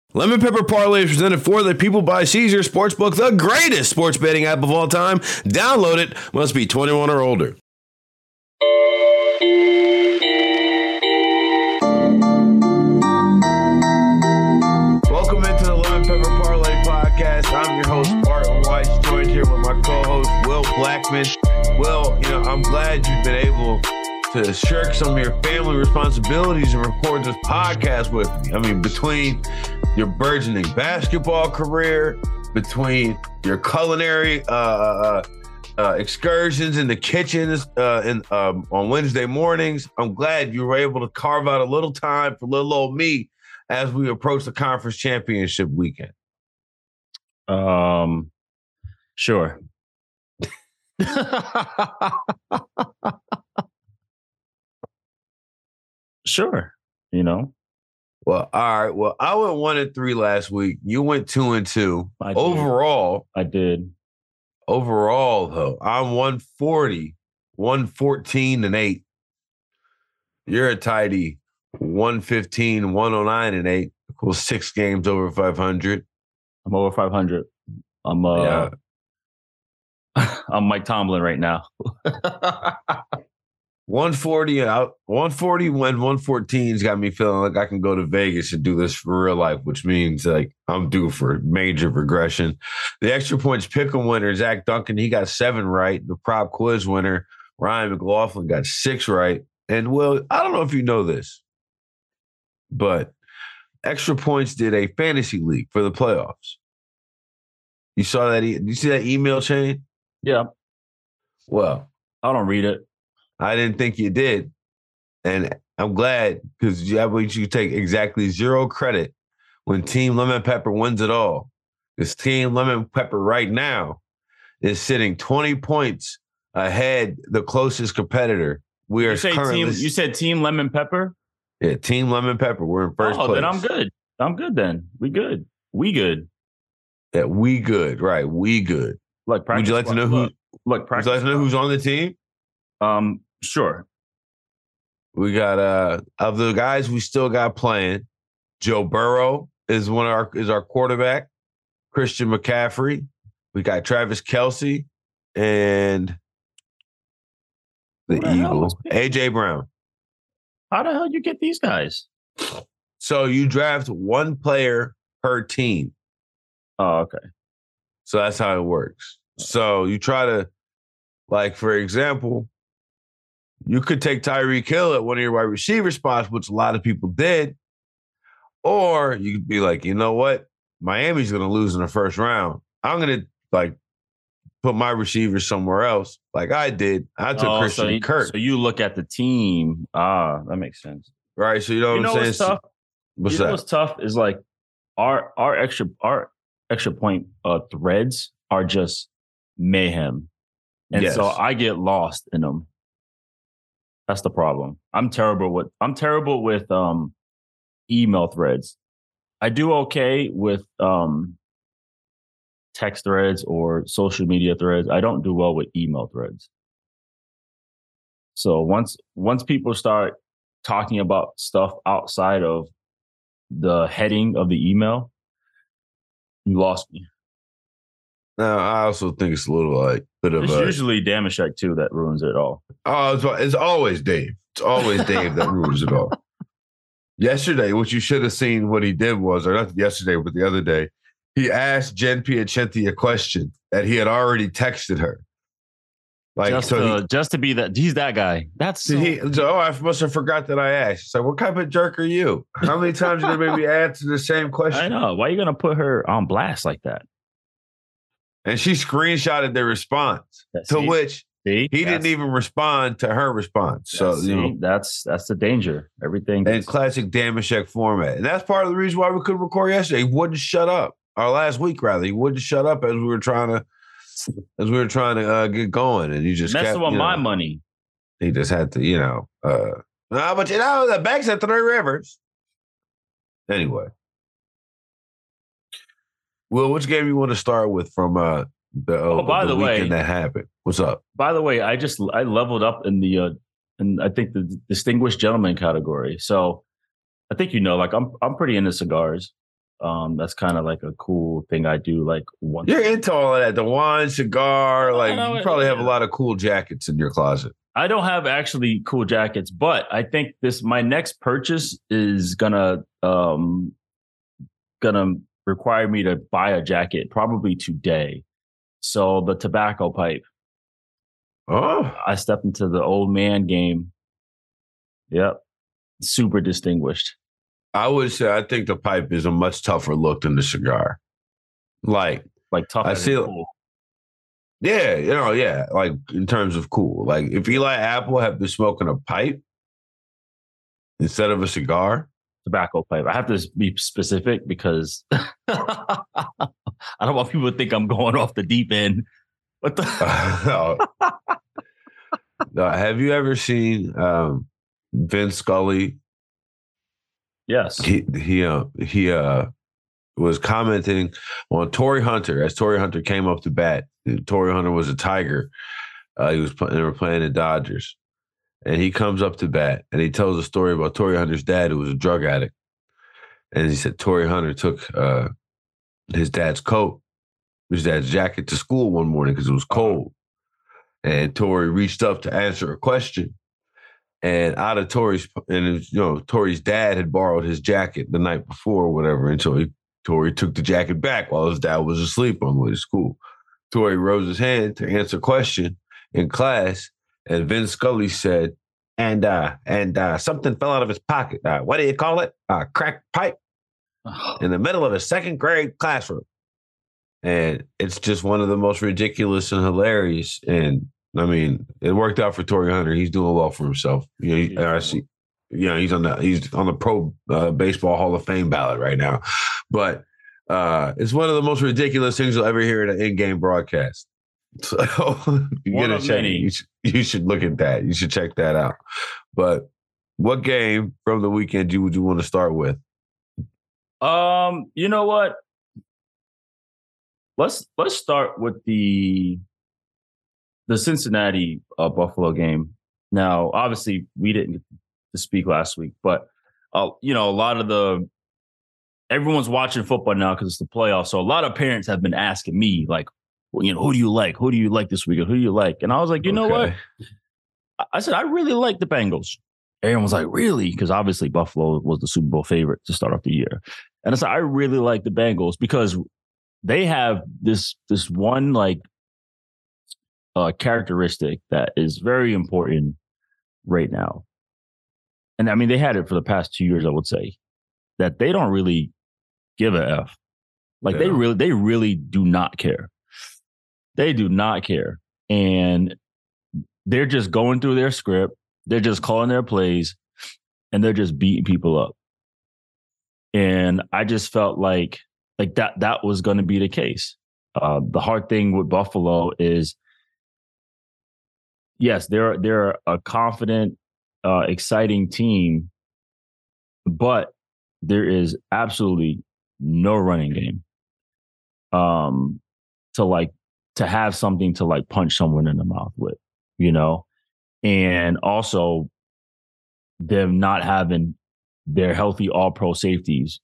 Lemon Pepper Parlay is presented for the people by Caesar Sportsbook, the greatest sports betting app of all time. Download it. Must be 21 or older. Welcome into the Lemon Pepper Parlay podcast. I'm your host, Barton Weiss, joined here with my co-host, Will Blackman. Will, I'm glad you've been able to shirk some of your family responsibilities and record this podcast with me. I mean, between your burgeoning basketball career, between your culinary excursions in the kitchens on Wednesday mornings, I'm glad you were able to carve out a little time for little old me as we approach the conference championship weekend. Sure. Sure. Well, all right. Well, I went 1-3 last week. You went 2-2. I did. Overall, though, I'm 140, 114-8. You're a tidy 115, 109-8. Equals 6 games over 500. I'm over 500. I'm Mike Tomlin right now. 140 out. 140 when 114's got me feeling like I can go to Vegas and do this for real life, which means like I'm due for major regression. The extra points pick'em winner, Zach Duncan, he got 7 right. The prop quiz winner, Ryan McLaughlin, got 6 right. And Will, I don't know if you know this, but Extra Points did a fantasy league for the playoffs. You saw that? Did you see that email chain? Yeah. Well, I don't read it. I didn't think you did. And I'm glad, because I want you to take exactly 0 credit when Team Lemon Pepper wins it all. Because Team Lemon Pepper right now is sitting 20 points ahead the closest competitor. We are currently. You said Team Lemon Pepper? Yeah, Team Lemon Pepper. We're in first place. Then I'm good. I'm good then. We good. Yeah, we good. Right. We good. Look, would you like to know who? Would you like to know who's on the team? Sure. We got of the guys we still got playing. Joe Burrow is our quarterback. Christian McCaffrey. We got Travis Kelce and the Eagles. AJ Brown. How the hell you get these guys? So you draft one player per team. Oh, okay. So that's how it works. So you try to, like, for example, you could take Tyreek Hill at one of your wide receiver spots, which a lot of people did. Or you could be like, you know what? Miami's going to lose in the first round. I'm going to, put my receivers somewhere else, like I did. I took Christian Kirk. So you look at the team. That makes sense. Right. So you know what I'm saying? What's tough? What's tough is like our extra point threads are just mayhem. And so I get lost in them. That's the problem. I'm terrible with email threads. I do okay with text threads or social media threads. I don't do well with email threads. So once people start talking about stuff outside of the heading of the email, you lost me. No, I also think it's a little bit of it's usually Damashek too that ruins it all. Oh, it's always Dave. It's always Dave that ruins it all. Yesterday, what you should have seen what he did was, or not yesterday, but the other day, he asked Jen Piacenti a question that he had already texted her. Just to be that he's that guy. I must have forgot that I asked. So what type of jerk are you? How many times are you going to be answer the same question? I know. Why are you going to put her on blast like that? And she screenshotted the response, which he didn't even respond to her response. So that's the danger. Everything in classic Damashek format, and that's part of the reason why we couldn't record yesterday. He wouldn't shut up. Or last week, rather, he wouldn't shut up as we were trying to get going, and he just messing with my money. He just had to, but the bank's at 3 Rivers. Anyway, Will, which game you want to start with from the weekend that happened? What's up? By the way, I leveled up in the I think the distinguished gentleman category. So I think I'm pretty into cigars. That's kind of like a cool thing I do. Like once you're into all of that, the wine, cigar. Like know, you probably have a lot of cool jackets in your closet. I don't have actually cool jackets, but I think my next purchase is gonna require me to buy a jacket probably today. So the tobacco pipe. Oh, I stepped into the old man game. Yep. Super distinguished. I would say I think the pipe is a much tougher look than the cigar. Like tough. I see. Cool. Yeah, yeah. Like in terms of cool. Like if Eli Apple had been smoking a pipe instead of a cigar. Tobacco pipe. I have to be specific because I don't want people to think I'm going off the deep end. What the? Have you ever seen Vin Scully? Yes. He was commenting on Torrey Hunter as Torrey Hunter came up to bat. Torrey Hunter was a Tiger. They were playing the Dodgers. And he comes up to bat and he tells a story about Torrey Hunter's dad, who was a drug addict. And he said Torrey Hunter took his dad's jacket to school one morning because it was cold. And Torrey reached up to answer a question. And out of Torrey's dad had borrowed his jacket the night before or whatever. And so Torrey took the jacket back while his dad was asleep on the way to school. Torrey rose his hand to answer a question in class. And Vin Scully said, and something fell out of his pocket. What do you call it? Crack pipe in the middle of a second grade classroom. And it's just one of the most ridiculous and hilarious. And I mean, it worked out for Torrey Hunter. He's doing well for himself. He's on the Pro Baseball Hall of Fame ballot right now. But it's one of the most ridiculous things you'll ever hear in an in-game broadcast. So you should look at that. You should check that out. But what game from the weekend would you want to start with? You know what? Let's start with the Cincinnati Buffalo game. Now, obviously, we didn't get to speak last week, but a lot of everyone's watching football now because it's the playoffs. So a lot of parents have been asking me, like, well, who do you like? Who do you like this weekend? Who do you like? And I was like, you know what? I said, I really like the Bengals. Everyone was like, really? Because obviously Buffalo was the Super Bowl favorite to start off the year. And I said, I really like the Bengals because they have this one characteristic that is very important right now. And I mean, they had it for the past 2 years, I would say, that they don't really give a F. They really do not care. They do not care. And they're just going through their script. They're just calling their plays and they're just beating people up. And I just felt like that was going to be the case. The hard thing with Buffalo is, yes, they're a confident, exciting team, but there is absolutely no running game. To have something to punch someone in the mouth with, and also them not having their healthy all-pro safeties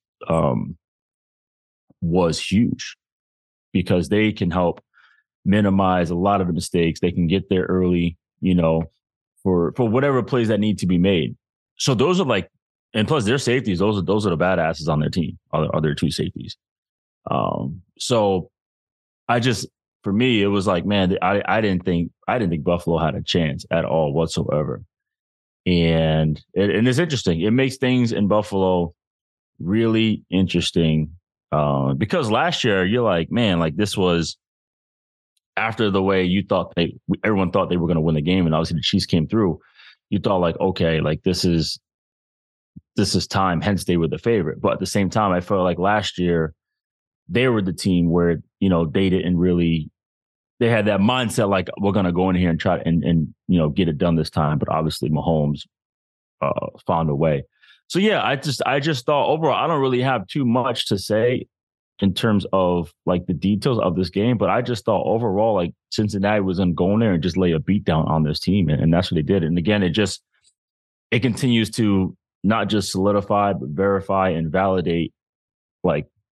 was huge because they can help minimize a lot of the mistakes. They can get there early, for whatever plays that need to be made. So those are and plus their safeties, those are the badasses on their team, are their two safeties. So for me, it was like, man, I didn't think Buffalo had a chance at all whatsoever. And it's interesting. It makes things in Buffalo really interesting because last year you're like, man, this was after the way you thought everyone thought they were going to win the game, and obviously the Chiefs came through. You thought okay, this is time. Hence, they were the favorite. But at the same time, I felt like last year they were the team where they didn't really. They had that mindset we're going to go in here and try and get it done this time. But obviously Mahomes found a way. So yeah, I just thought overall I don't really have too much to say in terms of the details of this game. But I just thought overall Cincinnati was going to go in there and just lay a beat down on this team, and that's what they did. And again, it continues to not just solidify but verify and validate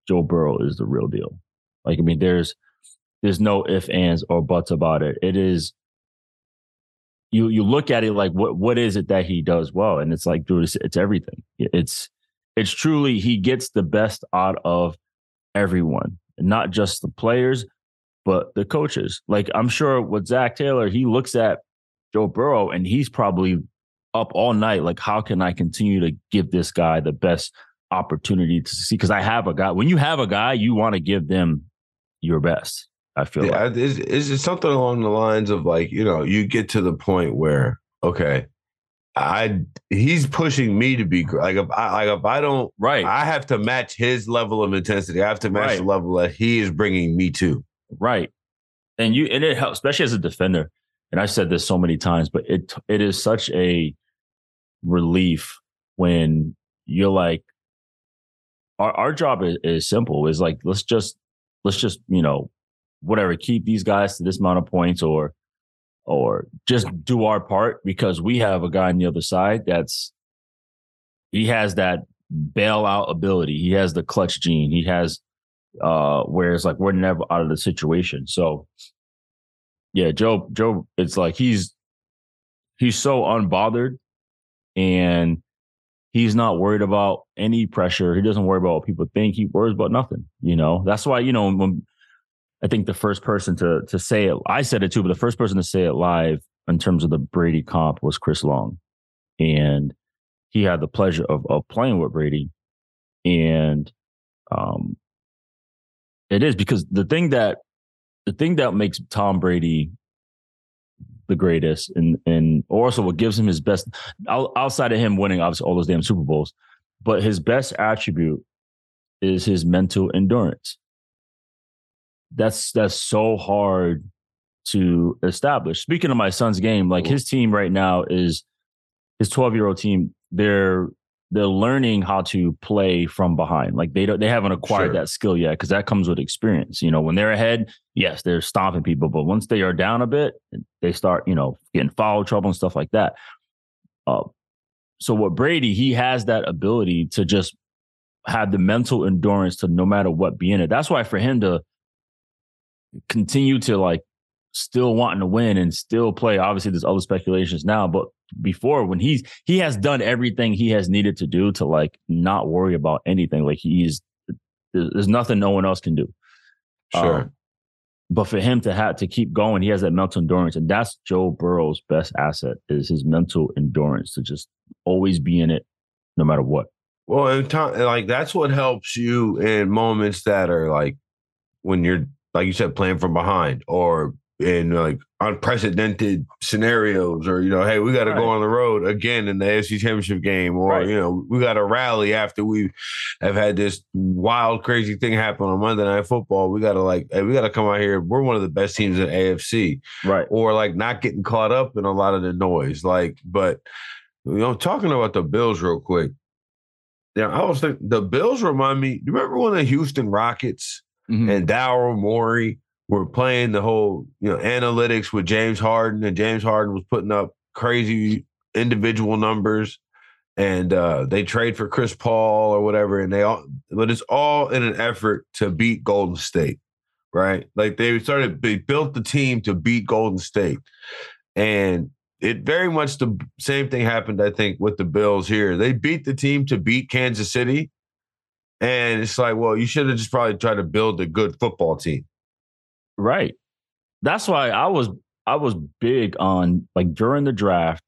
Joe Burrow is the real deal. Like, I mean, there's no ifs, ands, or buts about it. It is, you look at it like, what is it that he does well? And it's like, dude, it's everything. It's truly, he gets the best out of everyone, not just the players, but the coaches. Like, I'm sure with Zach Taylor, he looks at Joe Burrow and he's probably up all night. Like, how can I continue to give this guy the best opportunity to see? Because I have a guy. When you have a guy, you want to give them your best. I feel like it's something along the lines of like, you get to the point where, okay, he's pushing me to be like, if I don't, right, I have to match his level of intensity. I have to match the level that he is bringing me to. Right. And it helps, especially as a defender. And I've said this so many times, but it is such a relief when you're like, our job is simple. Is like, let's just, whatever, keep these guys to this amount of points or just do our part, because we have a guy on the other side he has that bailout ability. He has the clutch gene. He has, whereas like we're never out of the situation. So yeah, Joe, it's like he's so unbothered and he's not worried about any pressure. He doesn't worry about what people think. He worries about nothing. That's why, when I think the first person to say it, I said it too, but the first person to say it live in terms of the Brady comp was Chris Long. And he had the pleasure of playing with Brady. And it is because the thing that makes Tom Brady the greatest and also what gives him his best, outside of him winning obviously all those damn Super Bowls, but his best attribute is his mental endurance. That's so hard to establish. Speaking of my son's game, like his team right now is his 12-year-old team. They're learning how to play from behind. Like they haven't acquired that skill yet, because that comes with experience. When they're ahead, yes, they're stomping people, but once they are down a bit, they start, getting foul trouble and stuff like that. So what Brady, he has that ability to just have the mental endurance to no matter what be in it. That's why for him to continue to like still wanting to win and still play. Obviously, there's other speculations now, but before, when he has done everything he has needed to do to like not worry about anything. Like there's nothing no one else can do. Sure. But for him to keep going, he has that mental endurance, and that's Joe Burrow's best asset, is his mental endurance to just always be in it, no matter what. Well, and like that's what helps you in moments that are like when you're, like you said, playing from behind, or in like unprecedented scenarios, or hey, we got to go on the road again in the AFC Championship game, or we got to rally after we have had this wild, crazy thing happen on Monday Night Football. We got to we got to come out here. We're one of the best teams in AFC, right? Or like not getting caught up in a lot of the noise, like. But talking about the Bills real quick. Yeah, I was thinking the Bills remind me. Do you remember when the Houston Rockets and Daryl Morey were playing the whole analytics with James Harden, and James Harden was putting up crazy individual numbers, and they trade for Chris Paul or whatever, but it's all in an effort to beat Golden State, right? Like they built the team to beat Golden State, and it very much the same thing happened, I think, with the Bills here. They beat the team to beat Kansas City. And it's like, well, you should have just probably tried to build a good football team. Right. That's why I was big on, like, during the draft,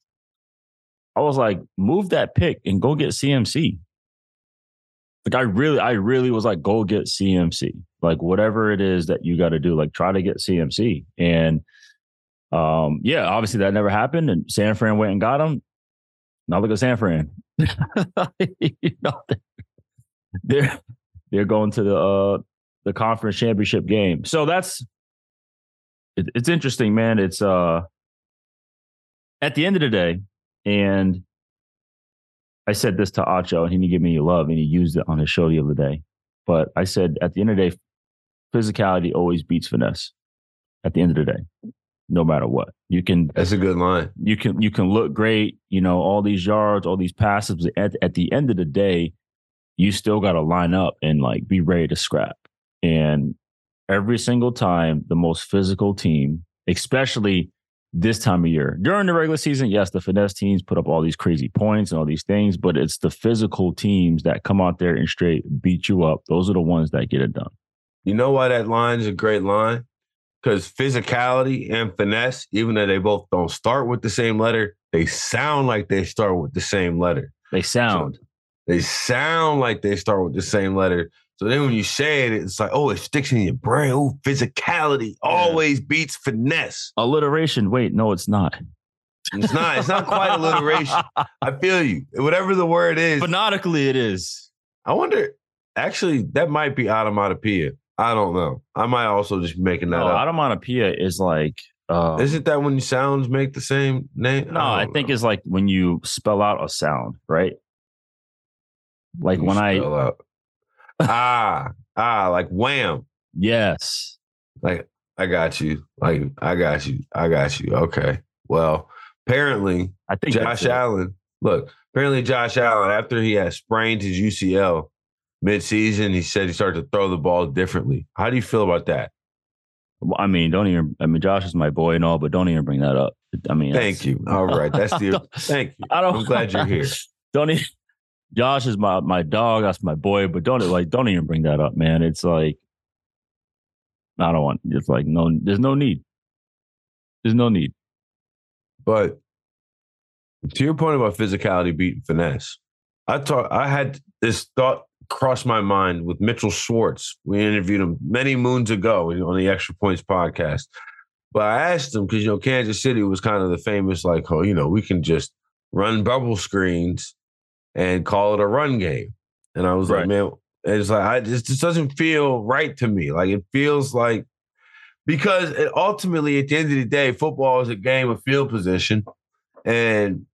I was like, move that pick and go get CMC. Like, I really was like, go get CMC. Like, whatever it is that you got to do, like, try to get CMC. And obviously that never happened, and San Fran went and got him. Now look at San Fran. They're going to the conference championship game. So it's interesting, man. It's at the end of the day, and I said this to Acho, and he didn't give me any love, and he used it on his show the other day. But I said, at the end of the day, physicality always beats finesse. At the end of the day. No matter what, that's a good line. You can look great, all these yards, all these passes. At the end of the day, you still got to line up and like be ready to scrap. And every single time, the most physical team, especially this time of year, during the regular season, yes, the finesse teams put up all these crazy points and all these things, but it's the physical teams that come out there and straight beat you up. Those are the ones that get it done. You know why that line is a great line? Because physicality and finesse, even though they both don't start with the same letter, they sound like they start with the same letter. They sound like they start with the same letter. So then when you say it, it's like, oh, it sticks in your brain. Oh, physicality always beats finesse. Alliteration. Wait, no, it's not. It's not. It's not quite alliteration. I feel you. Whatever the word is. Phonetically, it is. I wonder, actually, that might be automatopoeia. I don't know. I might also just be making that up. Automatopoeia is like... isn't that when sounds make the same name? No, I think it's like when you spell out a sound, right? Like when like wham. Yes. Like, I got you. Like, I got you. Okay. Well, apparently, I think Josh Allen, after he had sprained his UCL mid-season, he said he started to throw the ball differently. How do you feel about that? I mean, Josh is my boy and all, but don't even bring that up. I mean, thank you. All right. That's thank you. I'm glad you're here. Josh is my dog. That's my boy, but don't even bring that up, man. It's like, I don't want, it's like, no, there's no need. There's no need. But to your point about physicality beating finesse, I had this thought crossed my mind with Mitchell Schwartz. We interviewed him many moons ago on the Extra Points podcast. But I asked him because, Kansas City was kind of the famous, like, we can just run bubble screens and call it a run game. And I was like, man, it's like, this doesn't feel right to me. Like, it feels like, because ultimately at the end of the day, football is a game of field position. And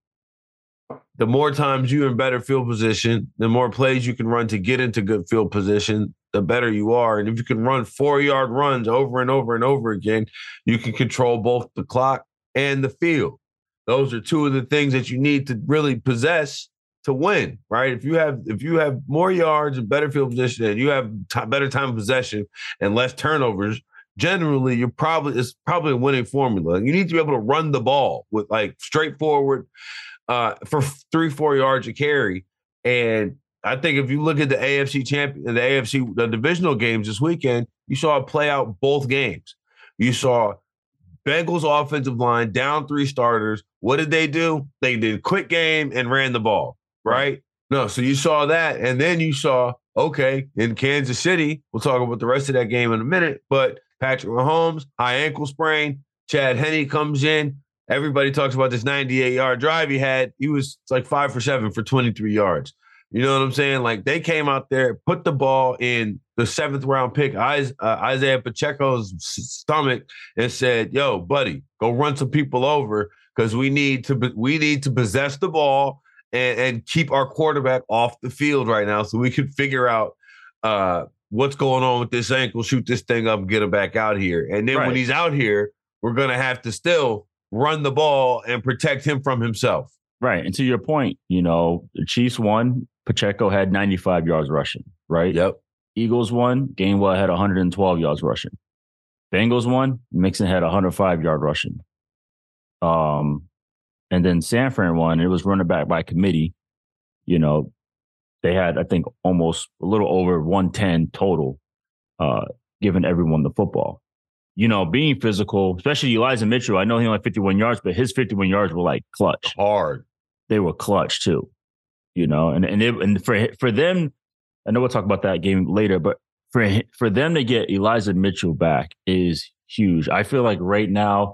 the more times you're in better field position, the more plays you can run to get into good field position, the better you are. And if you can run 4-yard runs over and over and over again, you can control both the clock and the field. Those are two of the things that you need to really possess to win, right? If you have more yards and better field position and you have better time of possession and less turnovers, generally it's probably a winning formula. You need to be able to run the ball with like straightforward for 3-4 yards a carry. And I think if you look at the AFC champion, the divisional games this weekend, you saw it play out both games. You saw Bengals offensive line down 3 starters. What did they do? They did quick game and ran the ball, right? No, so you saw that. And then you saw, okay, in Kansas City, we'll talk about the rest of that game in a minute, but Patrick Mahomes, high ankle sprain, Chad Henne comes in. Everybody talks about this 98-yard drive he had. He was like 5 for 7 for 23 yards. You know what I'm saying? Like, they came out there, put the ball in the 7th round pick, Isaiah Pacheco's stomach, and said, yo, buddy, go run some people over because we need to possess the ball and keep our quarterback off the field right now so we can figure out what's going on with this ankle, shoot this thing up, and get him back out here. And then when he's out here, we're going to have to still run the ball and protect him from himself. Right. And to your point, the Chiefs won. Pacheco had 95 yards rushing, right? Yep. Eagles won. Gainwell had 112 yards rushing. Bengals won. Mixon had 105-yard rushing. And then San Fran won. It was running back by committee. They had, I think, almost a little over 110 total, giving everyone the football. Being physical, especially Elijah Mitchell. I know he only had 51 yards, but his 51 yards were like clutch. Hard. They were clutch too. And for them, I know we'll talk about that game later, but for them to get Elijah Mitchell back is huge. I feel like right now,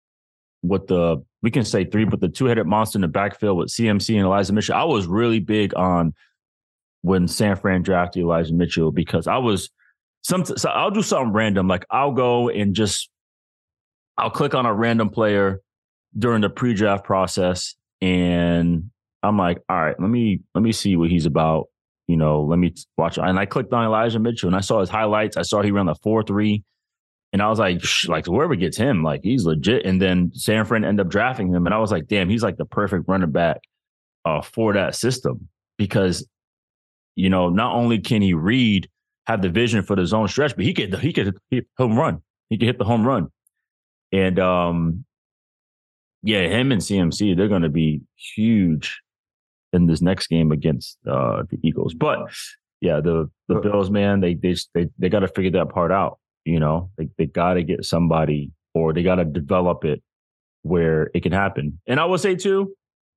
we can say 3, but the 2-headed monster in the backfield with CMC and Elijah Mitchell, I was really big on when San Fran drafted Elijah Mitchell because so I'll do something random. Like I'll go and I'll click on a random player during the pre-draft process and I'm like, all right, let me see what he's about. Let me watch. And I clicked on Elijah Mitchell and I saw his highlights. I saw he ran the 4.3 and I was like, whoever gets him, like he's legit. And then San Fran ended up drafting him. And I was like, damn, he's like the perfect running back for that system because not only can he read, have the vision for the zone stretch, but he could hit home run. He could hit the home run. And him and CMC, they're going to be huge in this next game against the Eagles. But yeah, the Bills, man, they got to figure that part out. They got to get somebody, or they got to develop it where it can happen. And I would say too,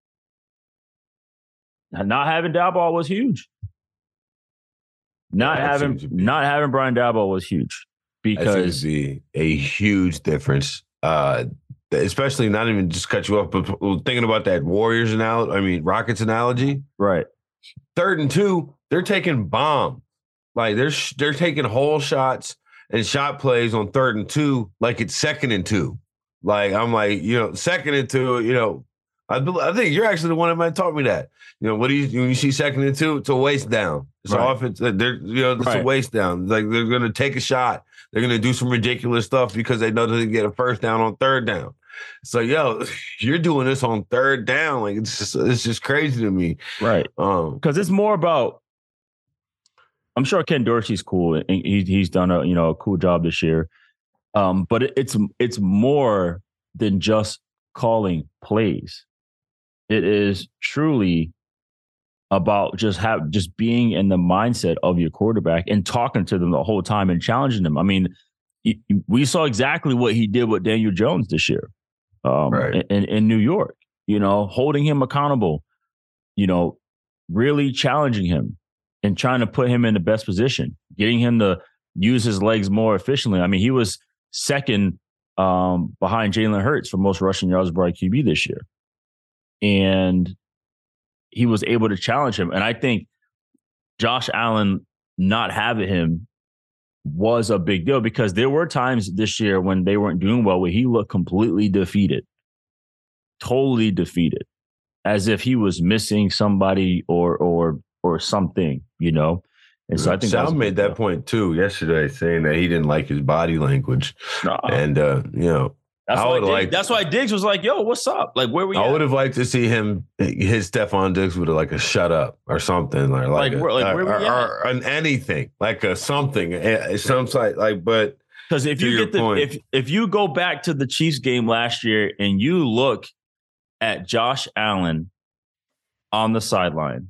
not having Daboll was huge. Not having Brian Daboll was huge, because be a huge difference. Especially, not even just cut you off, but thinking about that Rockets analogy. Right. 3rd and 2, they're taking bomb. Like they're taking whole shots and shot plays on 3rd and 2, like it's 2nd and 2. Like I'm like, 2nd and 2, I think you're actually the one that might taught me that. When you see 2nd and 2, it's a waist down. It's offense. It's a waist down. Like they're going to take a shot. They're going to do some ridiculous stuff because they know they can get a first down on 3rd down. So, you're doing this on 3rd down. Like it's just crazy to me. Right. Because it's more about, I'm sure Ken Dorsey's cool and he's done a cool job this year. But it's more than just calling plays. It is truly about just being in the mindset of your quarterback and talking to them the whole time and challenging them. I mean, we saw exactly what he did with Daniel Jones this year, in New York. Holding him accountable, really challenging him and trying to put him in the best position, getting him to use his legs more efficiently. I mean, he was 2nd behind Jalen Hurts for most rushing yards by QB this year. And he was able to challenge him. And I think Josh Allen not having him was a big deal, because there were times this year when they weren't doing well where he looked completely defeated, totally defeated, as if he was missing somebody or something, And so I think Sal made that point too yesterday, saying that he didn't like his body language. And, that's why Diggs was like, yo, what's up? Like, where we I would have liked to see him hit Stephon Diggs with a shut up or something. Or anything, like a something, some site, but. Because if you if you go back to the Chiefs game last year and you look at Josh Allen on the sideline,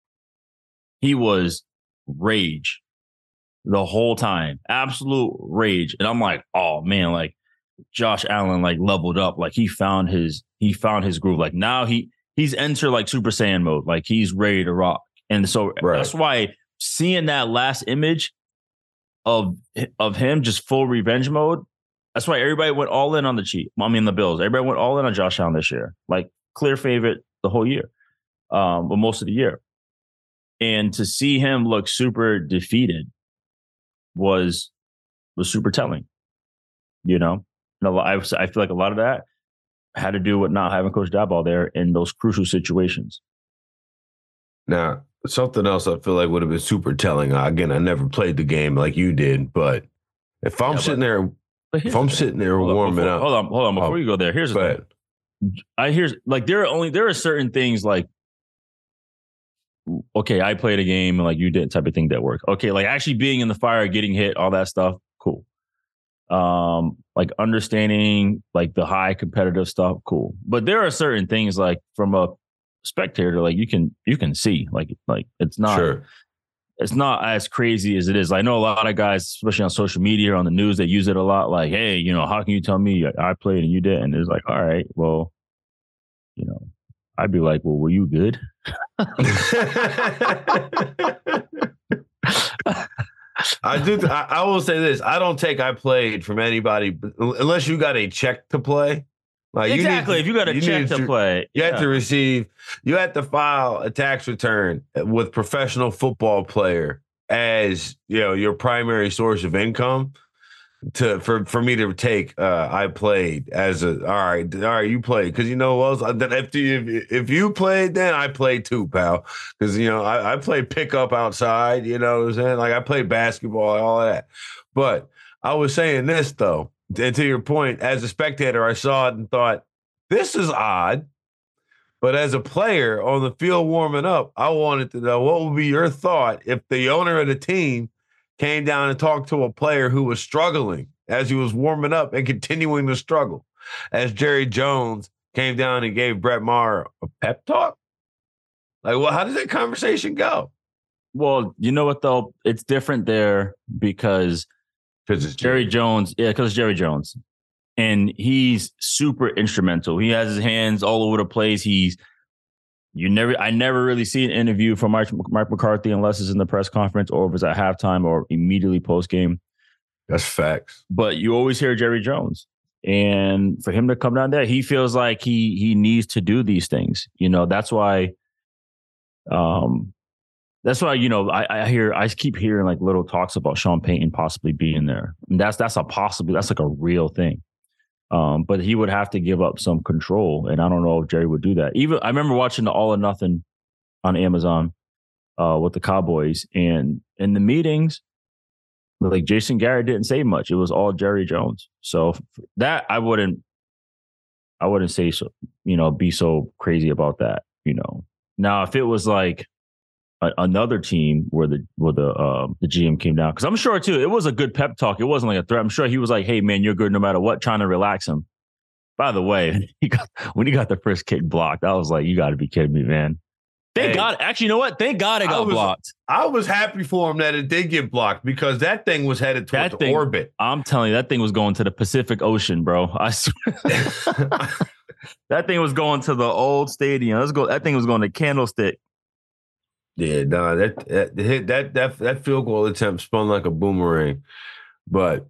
he was rage the whole time, absolute rage. And I'm like, oh man, like Josh Allen leveled up, he found his groove. Like now he's entered Super Saiyan mode, like he's ready to rock. And so that's why seeing that last image of him just full revenge mode, that's why everybody went all in on the Bills. Everybody went all in on Josh Allen this year, clear favorite the whole year, but most of the year. And to see him look super defeated was super telling, I feel like a lot of that had to do with not having Coach Daboll there in those crucial situations. Now, something else I feel like would have been super telling. Again, I never played the game like you did, but if I'm sitting there warming up. Hold on. Before you go there, here's the thing. There are certain things okay, I played a game and you did type of thing that work. Okay, actually being in the fire, getting hit, all that stuff, cool. Understanding the high competitive stuff, cool. But there are certain things from a spectator, you can see it's not sure. It's not as crazy as it is. I know a lot of guys, especially on social media or on the news, they use it a lot. Hey, how can you tell me I played and you didn't? It's all right, well, I'd be like, well, were you good? I will say this. I don't take I played from anybody unless you got a check to play. Exactly. If you got a check to play. You have to file a tax return with professional football player as your primary source of income. For me to take I played as all right you played, because if you played, then I played too, pal, because I played pickup outside, what I'm saying, I played basketball and all that. But I was saying this though, and to your point, as a spectator I saw it and thought, this is odd, But as a player on the field warming up, I wanted to know what would be your thought if the owner of the team came down and talked to a player who was struggling as he was warming up and continuing to struggle. As Jerry Jones came down and gave Brett Maher a pep talk? Like, well, how does that conversation go? Well, you know what, though? It's different there because it's Jerry Jones. Yeah, because it's Jerry Jones. And he's super instrumental. He has his hands all over the place. I never really see an interview from Mike McCarthy unless it's in the press conference or if it's at halftime or immediately post game. That's facts. But you always hear Jerry Jones. And for him to come down there, he feels like he needs to do these things. That's why I keep hearing like little talks about Sean Payton possibly being there. And that's like a real thing. But he would have to give up some control, and I don't know if Jerry would do that. Even I remember watching the All or Nothing on Amazon with the Cowboys, and in the meetings, like Jason Garrett didn't say much. It was all Jerry Jones. So that I wouldn't say so. Be so crazy about that. Now if it was like another team where the GM came down, because I'm sure too it was a good pep talk. It wasn't like a threat. I'm sure he was like, "Hey man, you're good no matter what," trying to relax him. By the way, when he got the first kick blocked, I was like, "You got to be kidding me, man!" Thank God. Actually, you know what? Thank God it got blocked. I was happy for him that it did get blocked because that thing was headed towards orbit. I'm telling you, that thing was going to the Pacific Ocean, bro. I swear. That thing was going to the old stadium. That thing was going to Candlestick. Yeah, no, that field goal attempt spun like a boomerang. But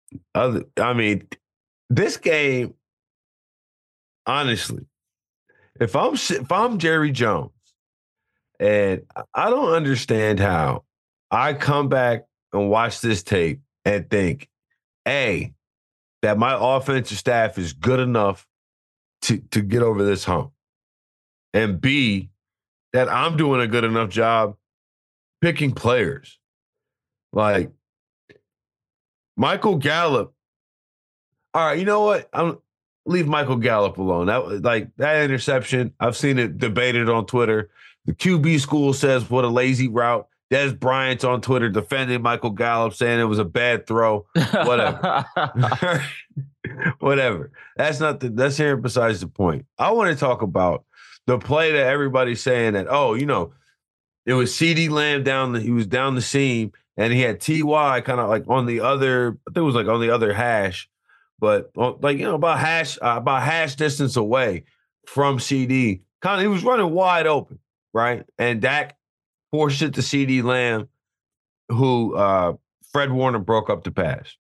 this game, honestly, if I'm Jerry Jones, and I don't understand how I come back and watch this tape and think, A, that my offensive staff is good enough to get over this hump, and B, that I'm doing a good enough job picking players. Like Michael Gallup. All right, you know what? Leave Michael Gallup alone. That interception, I've seen it debated on Twitter. The QB school says what a lazy route. Des Bryant's on Twitter defending Michael Gallup, saying it was a bad throw. Whatever. Whatever. That's here besides the point. I want to talk about the play that everybody's saying that, it was CeeDee Lamb he was down the seam, and he had T.Y. kind of like on the other, I think it was like on the other hash, but about hash distance away from CeeDee. He was running wide open, right? And Dak forced it to CeeDee Lamb, who Fred Warner broke up the pass.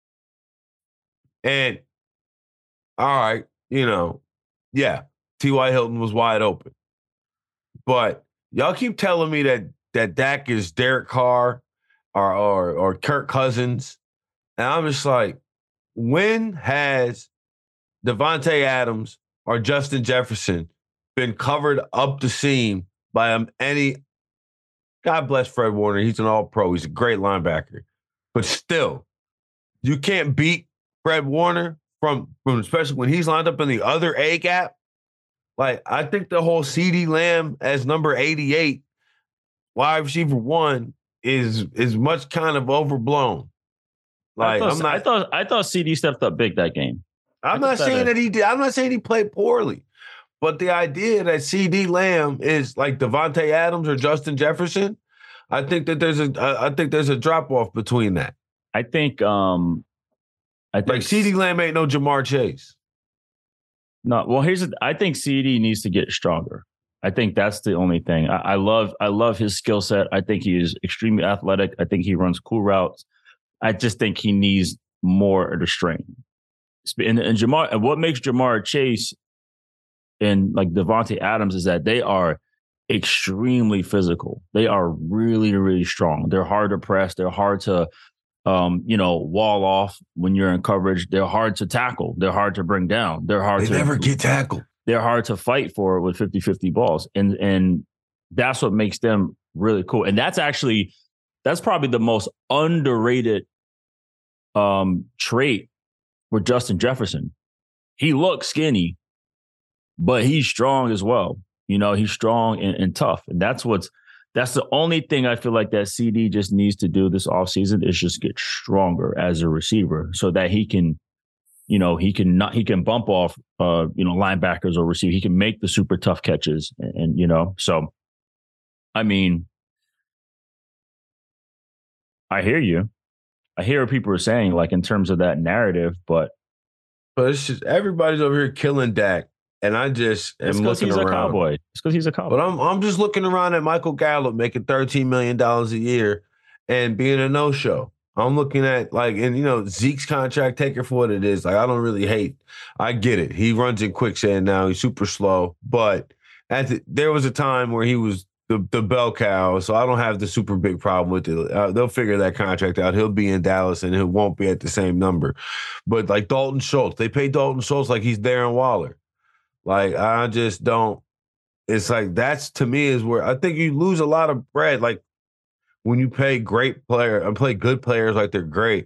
And all right, yeah, T.Y. Hilton was wide open. But y'all keep telling me that Dak is Derek Carr or Kirk Cousins. And I'm just like, when has Devontae Adams or Justin Jefferson been covered up the seam by any – God bless Fred Warner. He's an all-pro. He's a great linebacker. But still, you can't beat Fred Warner from especially when he's lined up in the other A gap. Like, I think the whole CeeDee Lamb as number 88, wide receiver 1, is much kind of overblown. Like, I thought CeeDee stepped up big that game. I'm not saying that he did. I'm not saying he played poorly. But the idea that CeeDee Lamb is like Devontae Adams or Justin Jefferson, I think that there's a drop off between that. I think CeeDee Lamb ain't no Jamar Chase. No, well, I think CeeDee needs to get stronger. I think that's the only thing. I love his skill set. I think he is extremely athletic. I think he runs cool routes. I just think he needs more of the strength. And what makes Jamar Chase and like Devontae Adams is that they are extremely physical. They are really, really strong. They're hard to press. They're hard to, wall off when you're in coverage. They're hard to tackle. They're hard to bring down. They never get tackled. They're hard to fight for with 50-50 balls. And that's what makes them really cool. And that's probably the most underrated trait with Justin Jefferson. He looks skinny, but he's strong as well. He's strong and tough. And that's the only thing I feel like that CD just needs to do this offseason is just get stronger as a receiver so that he can bump off linebackers or receive. He can make the super tough catches and so I mean, I hear you. I hear what people are saying, like in terms of that narrative, but it's just everybody's over here killing Dak. And I just am looking around. A cowboy. It's because he's a cowboy. But I'm just looking around at Michael Gallup making $13 million a year and being a no-show. I'm looking at Zeke's contract, take it for what it is. Like, I don't really hate. I get it. He runs in quicksand now. He's super slow. But there was a time where he was the bell cow, so I don't have the super big problem with it. They'll figure that contract out. He'll be in Dallas, and he won't be at the same number. But like Dalton Schultz, they pay Dalton Schultz like he's Darren Waller. Like, I just don't. It's like that's to me is where I think you lose a lot of bread. Like when you pay great player and play good players like they're great.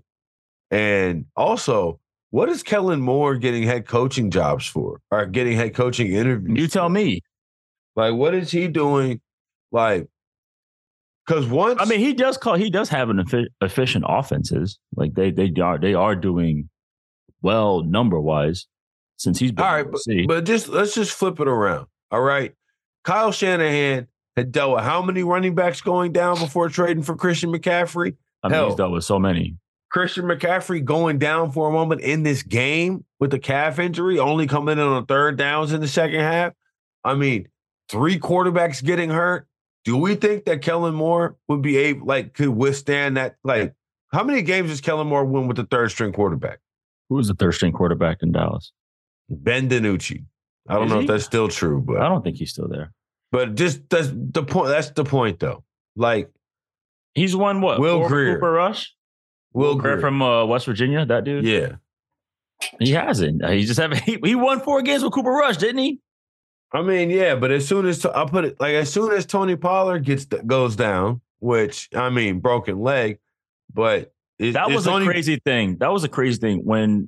And also, what is Kellen Moore getting head coaching jobs for or getting head coaching interviews? You tell me. Like, what is he doing? Like, because once he does have an efficient offenses. Like they are doing well number wise since he's been. All right, but let's just flip it around. All right. Kyle Shanahan had dealt with how many running backs going down before trading for Christian McCaffrey? He's dealt with so many. Christian McCaffrey going down for a moment in this game with the calf injury, only coming in on third downs in the second half. I mean, 3 quarterbacks getting hurt. Do we think that Kellen Moore would be able, could withstand that? Like, how many games does Kellen Moore win with the third string quarterback? Who was the third string quarterback in Dallas? Ben DiNucci. I don't know if that's still true, but I don't think he's still there. But just that's the point. That's the point, though. Like, he's won what? Will Grier, Cooper Rush, Will Grier from West Virginia. That dude. Yeah, he hasn't. He just haven't. He won 4 games with Cooper Rush, didn't he? I mean, yeah, but as soon as as soon as Tony Pollard goes down, which I mean, broken leg, but that was a crazy thing. That was a crazy thing when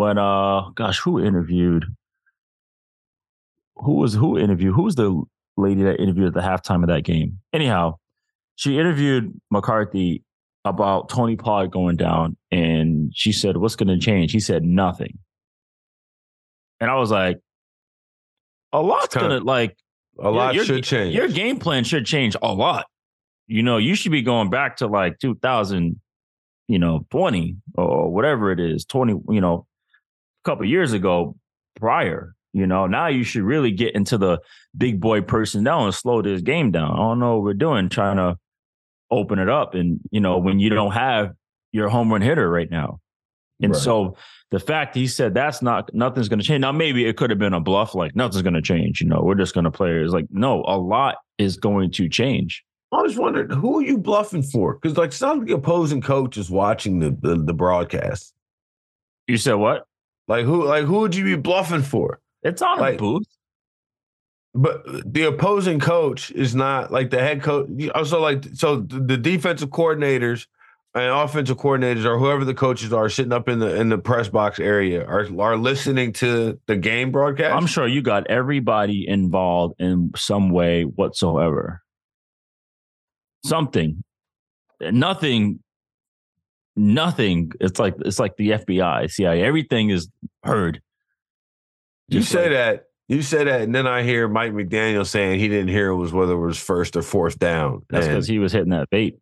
who interviewed? Who was the lady that interviewed at the halftime of that game? Anyhow, she interviewed McCarthy about Tony Pollard going down, and she said, "What's going to change?" He said, "Nothing." And I was like, "A lot's going to should change. Your game plan should change a lot. You should be going back to 2020 or whatever it is, 20, a couple of years ago prior." Now you should really get into the big boy personnel and slow this game down. I don't know what we're doing, trying to open it up. And, when you don't have your home run hitter right now. And so the fact he said nothing's going to change. Now, maybe it could have been a bluff, like nothing's going to change. We're just going to play. It's like, no, a lot is going to change. I was wondering, who are you bluffing for? Because some of the opposing coach is watching the broadcast. You said what? Who would you be bluffing for? It's on a booth. But the opposing coach is not the head coach. So the defensive coordinators and offensive coordinators or whoever the coaches are sitting up in the press box area are listening to the game broadcast. I'm sure you got everybody involved in some way whatsoever. Something. Nothing. It's like the FBI, CIA. Everything is heard. You say that, and then I hear Mike McDaniel saying he didn't hear whether it was first or fourth down. That's because he was hitting that bait.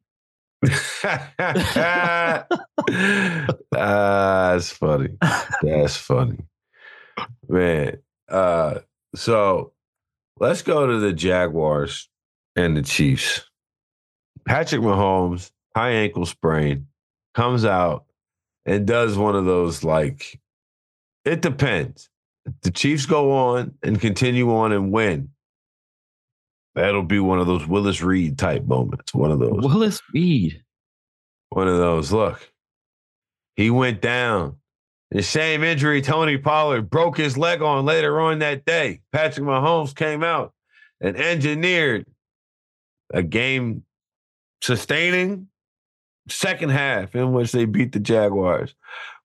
That's funny. That's funny, man. So let's go to the Jaguars and the Chiefs. Patrick Mahomes, high ankle sprain, comes out and does one of those it depends. If the Chiefs go on and continue on and win, that'll be one of those Willis Reed type moments. One of those. Willis Reed. One of those. Look, he went down. The same injury Tony Pollard broke his leg on later on that day. Patrick Mahomes came out and engineered a game-sustaining second half in which they beat the Jaguars.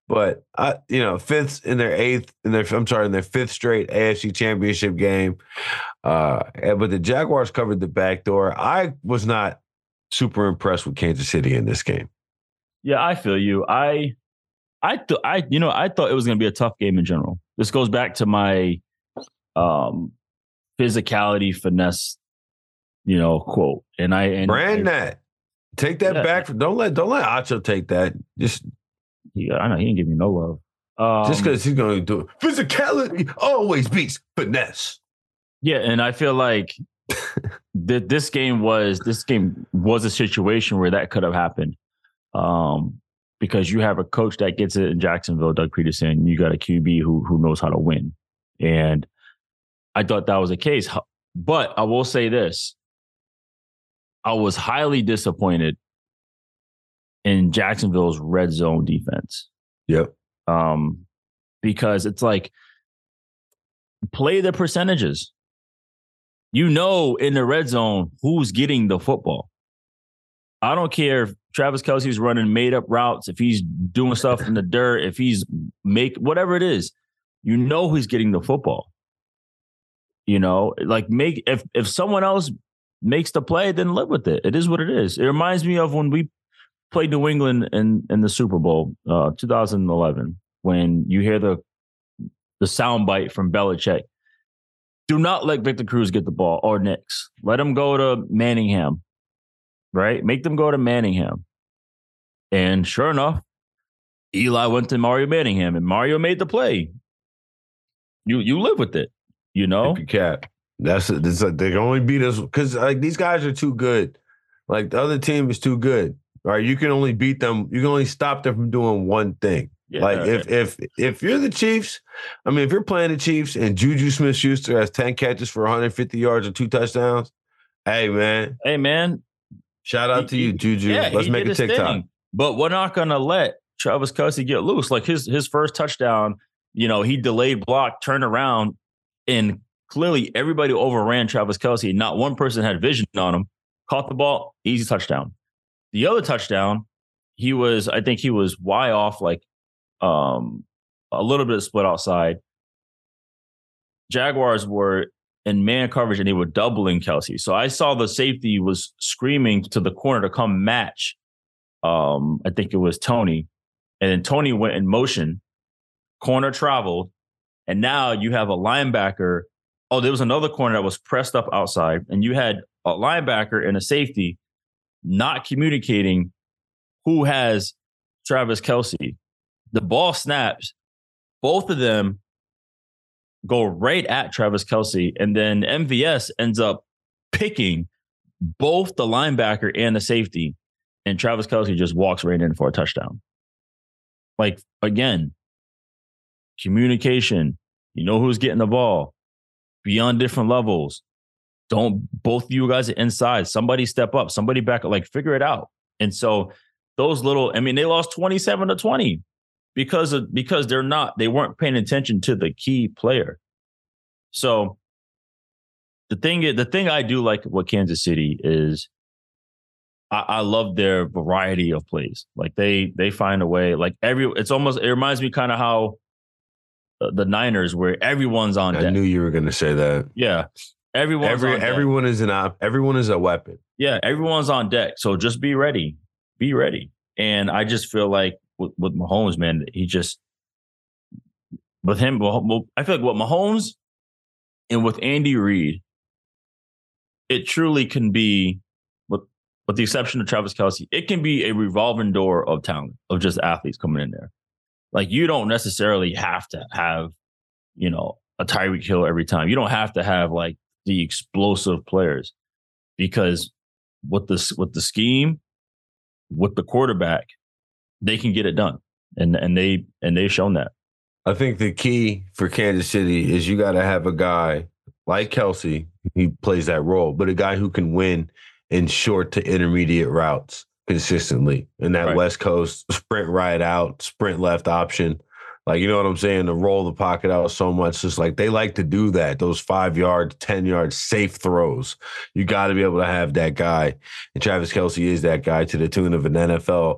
But fifth in their fifth straight AFC Championship game. But the Jaguars covered the back door. I was not super impressed with Kansas City in this game. Yeah, I feel you. I thought it was going to be a tough game in general. This goes back to my physicality, finesse, quote. And that. Take that back. Don't let Acho take that. I know he didn't give me no love. Just because he's going to do it. Physicality always beats finesse. Yeah, and I feel like this game was a situation where that could have happened. Because you have a coach that gets it in Jacksonville, Doug Peterson. You got a QB who knows how to win. And I thought that was the case. But I will say this. I was highly disappointed in Jacksonville's red zone defense. Yep. Because it's like, play the percentages. In the red zone, who's getting the football. I don't care if Travis Kelce's running made up routes, if he's doing stuff in the dirt, if he's whatever it is, who's getting the football. If someone else makes the play, then live with it. It is what it is. It reminds me of when we played New England in the Super Bowl, 2011, when you hear the soundbite from Belichick. Do not let Victor Cruz get the ball or Knicks. Let him go to Manningham, right? Make them go to Manningham. And sure enough, Eli went to Mario Manningham and Mario made the play. You live with it, Cat. It's like they can only beat us because these guys are too good. Like the other team is too good. Right? You can only beat them. You can only stop them from doing one thing. Yeah, if you're the Chiefs, if you're playing the Chiefs and Juju Smith-Schuster has 10 catches for 150 yards and 2 touchdowns, hey man, shout out to you, Juju. Yeah, let's make a TikTok. Thing. But we're not gonna let Travis Kelce get loose. Like his first touchdown, he delayed block, turned around, and clearly everybody overran Travis Kelce. Not one person had vision on him. Caught the ball, easy touchdown. The other touchdown, I think he was wide off, a little bit of split outside. Jaguars were in man coverage and they were doubling Kelce. So I saw the safety was screaming to the corner to come match. I think it was Tony. And then Tony went in motion. Corner traveled. And now you have a linebacker. Oh, there was another corner that was pressed up outside. And you had a linebacker and a safety not communicating who has Travis Kelce. The ball snaps. Both of them go right at Travis Kelce. And then MVS ends up picking both the linebacker and the safety. And Travis Kelce just walks right in for a touchdown. Again, communication. Who's getting the ball. Be on different levels. Both of you guys are inside. Somebody step up. Somebody back up. Figure it out. And so those they lost 27-20. Because they weren't paying attention to the key player. So the thing I do like what Kansas City is I love their variety of plays. They find a way. It reminds me kind of how the Niners where everyone's on deck. I knew you were going to say that. Yeah. Everyone is a weapon. Yeah, everyone's on deck. So just be ready. Be ready. And I just feel like with Mahomes, man, he just with him. I feel like with Mahomes and with Andy Reid, it truly can be, with the exception of Travis Kelce, it can be a revolving door of talent of just athletes coming in there. You don't necessarily have to have, a Tyreek Hill every time. You don't have to have the explosive players because with the scheme, with the quarterback, they can get it done, and they've shown that. I think the key for Kansas City is you got to have a guy like Kelce. He plays that role, but a guy who can win in short to intermediate routes consistently in that right. West Coast sprint right out, sprint left option. You know what I'm saying? To roll the pocket out so much. Just they like to do that. Those 5 yards, 10 yards, safe throws. You got to be able to have that guy. And Travis Kelce is that guy to the tune of an NFL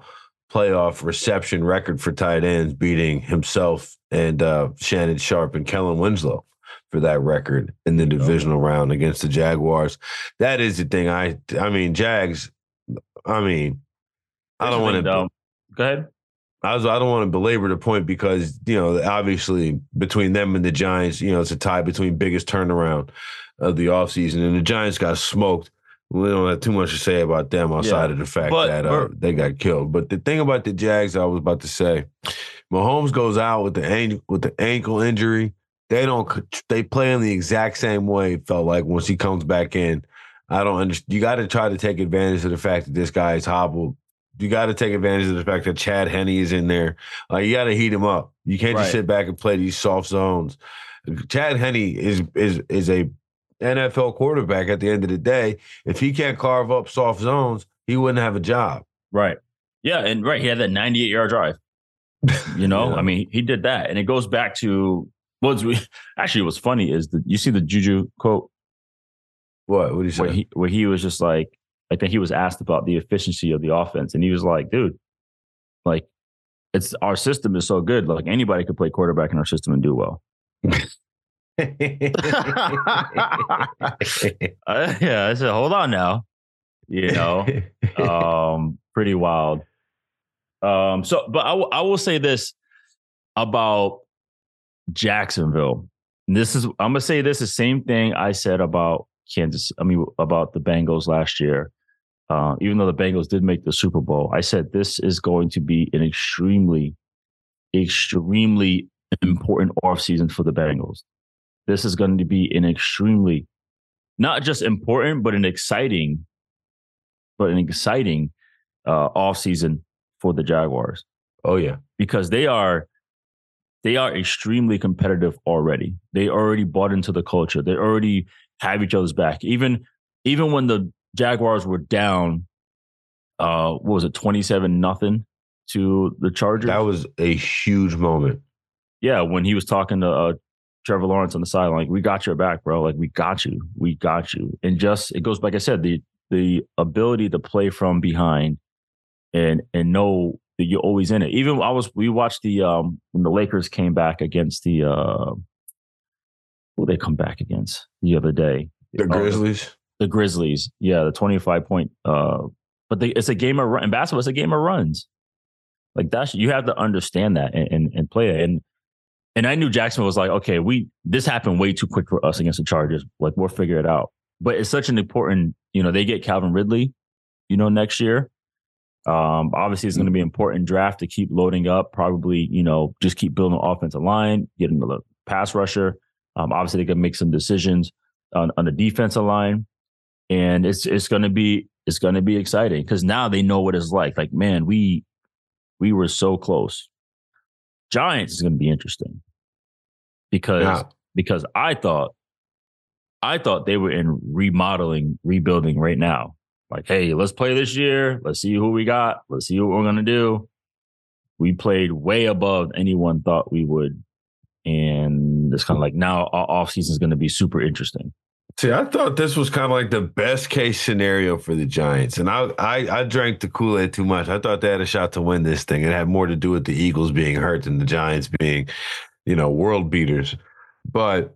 playoff reception record for tight ends, beating himself and Shannon Sharp and Kellen Winslow for that record in the divisional round against the Jaguars. That is the thing. I mean, Jags. I mean, I don't want to. Go ahead. I don't want to belabor the point because, obviously between them and the Giants, it's a tie between biggest turnaround of the offseason. And the Giants got smoked. We don't have too much to say about them outside of the fact that they got killed. But the thing about the Jags, I was about to say, Mahomes goes out with the ankle injury. They play in the exact same way, it felt like, once he comes back in. I don't understand. You got to try to take advantage of the fact that this guy is hobbled. You got to take advantage of the fact that Chad Henne is in there. You got to heat him up. You can't just sit back and play these soft zones. Chad Henne is a NFL quarterback at the end of the day. If he can't carve up soft zones, he wouldn't have a job. Right. Yeah, and he had that 98-yard drive. I mean, he did that. And it goes back to what's funny is you see the Juju quote. What did he say? Where he was just like, I think he was asked about the efficiency of the offense, and he was like, dude, like, it's our system is so good. Like, anybody could play quarterback in our system and do well. I said, hold on now. Pretty wild. But I will say this about Jacksonville. I'm going to say this the same thing I said about about the Bengals last year. Even though the Bengals did make the Super Bowl, I said this is going to be an extremely, extremely important offseason for the Bengals. This is going to be an extremely, not just important, but an exciting offseason for the Jaguars. Oh yeah, because they are extremely competitive already. They already bought into the culture. They already have each other's back. Even when the Jaguars were down, what was it, 27-0 to the Chargers? That was a huge moment. Yeah, when he was talking to Trevor Lawrence on the sideline, like, we got your back, bro. Like, we got you. And just, it goes, like I said, the ability to play from behind and know that you're always in it. Even we watched when the Lakers came back against who they come back against the other day? The Grizzlies. The Grizzlies. Yeah, the 25-point. But it's a game of run. In basketball, it's a game of runs. Like, you have to understand that and play it. And I knew Jacksonville was like, okay, this happened way too quick for us against the Chargers. Like, we'll figure it out. But it's such an important, they get Calvin Ridley, next year. Obviously, it's going to be an important draft to keep loading up. Probably, just keep building an offensive line, get another pass rusher. Obviously, they can make some decisions on the defensive line, and it's going to be exciting because now they know what it's like. Like, man, we were so close. Giants is going to be interesting because I thought they were in rebuilding right now. Like, hey, let's play this year. Let's see who we got. Let's see what we're going to do. We played way above anyone thought we would. And it's kind of like now our offseason is going to be super interesting. See, I thought this was kind of like the best case scenario for the Giants. And I drank the Kool-Aid too much. I thought they had a shot to win this thing. It had more to do with the Eagles being hurt than the Giants being, world beaters. But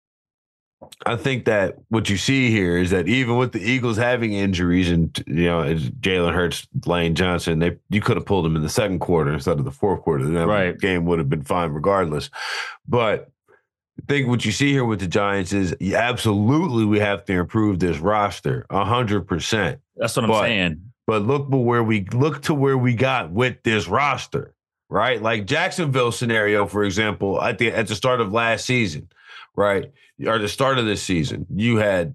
I think that what you see here is that even with the Eagles having injuries and, Jalen Hurts, Lane Johnson, you could have pulled them in the second quarter instead of the fourth quarter. That game would have been fine regardless. But I think what you see here with the Giants is absolutely we have to improve this roster 100%. That's what I'm saying. But look to where we got with this roster, right? Like Jacksonville scenario, for example, at the start of last season, right? Or the start of this season, we had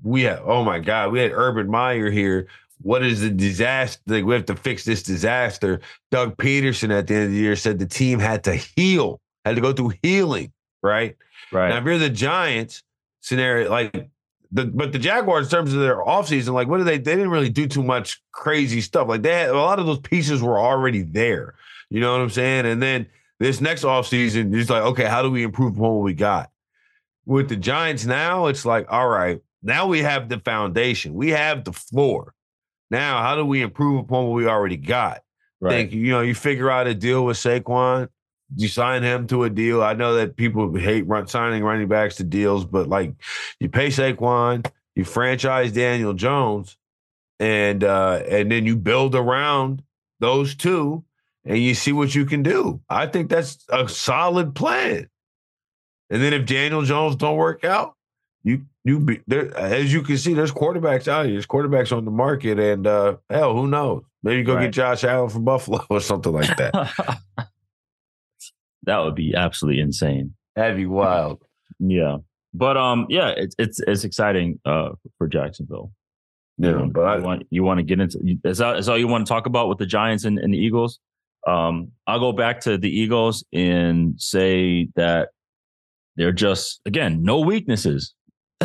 Urban Meyer here. What is the disaster? Like, we have to fix this disaster. Doug Peterson at the end of the year said the team had to heal, had to go through healing, right? Right. Now, if you're the Giants scenario, but the Jaguars, in terms of their offseason, like, what did they didn't really do too much crazy stuff. Like, they had a lot of those pieces were already there. You know what I'm saying? And then this next offseason, it's like, okay, how do we improve upon what we got? With the Giants now, it's like, all right, now we have the foundation. We have the floor. Now, how do we improve upon what we already got? think, you figure out a deal with Saquon. You sign him to a deal. I know that people hate signing running backs to deals, but like you pay Saquon, you franchise Daniel Jones, and then you build around those two, and you see what you can do. I think that's a solid plan. And then if Daniel Jones don't work out, you be there. As you can see, there's quarterbacks out here. There's quarterbacks on the market, and hell, who knows? Maybe go get Josh Allen from Buffalo or something like that. That would be absolutely insane. That'd be wild. Yeah, but it's exciting for Jacksonville. Yeah, you want to get into is all you want to talk about with the Giants and the Eagles. I'll go back to the Eagles and say that they're just, again, no weaknesses.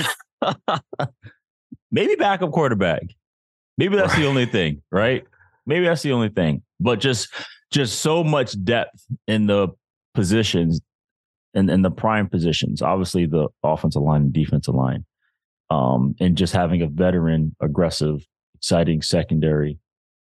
Maybe backup quarterback. Maybe that's the only thing, right? Maybe that's the only thing. But just so much depth in the positions and the prime positions. Obviously, the offensive line and defensive line. And just having a veteran, aggressive, exciting secondary.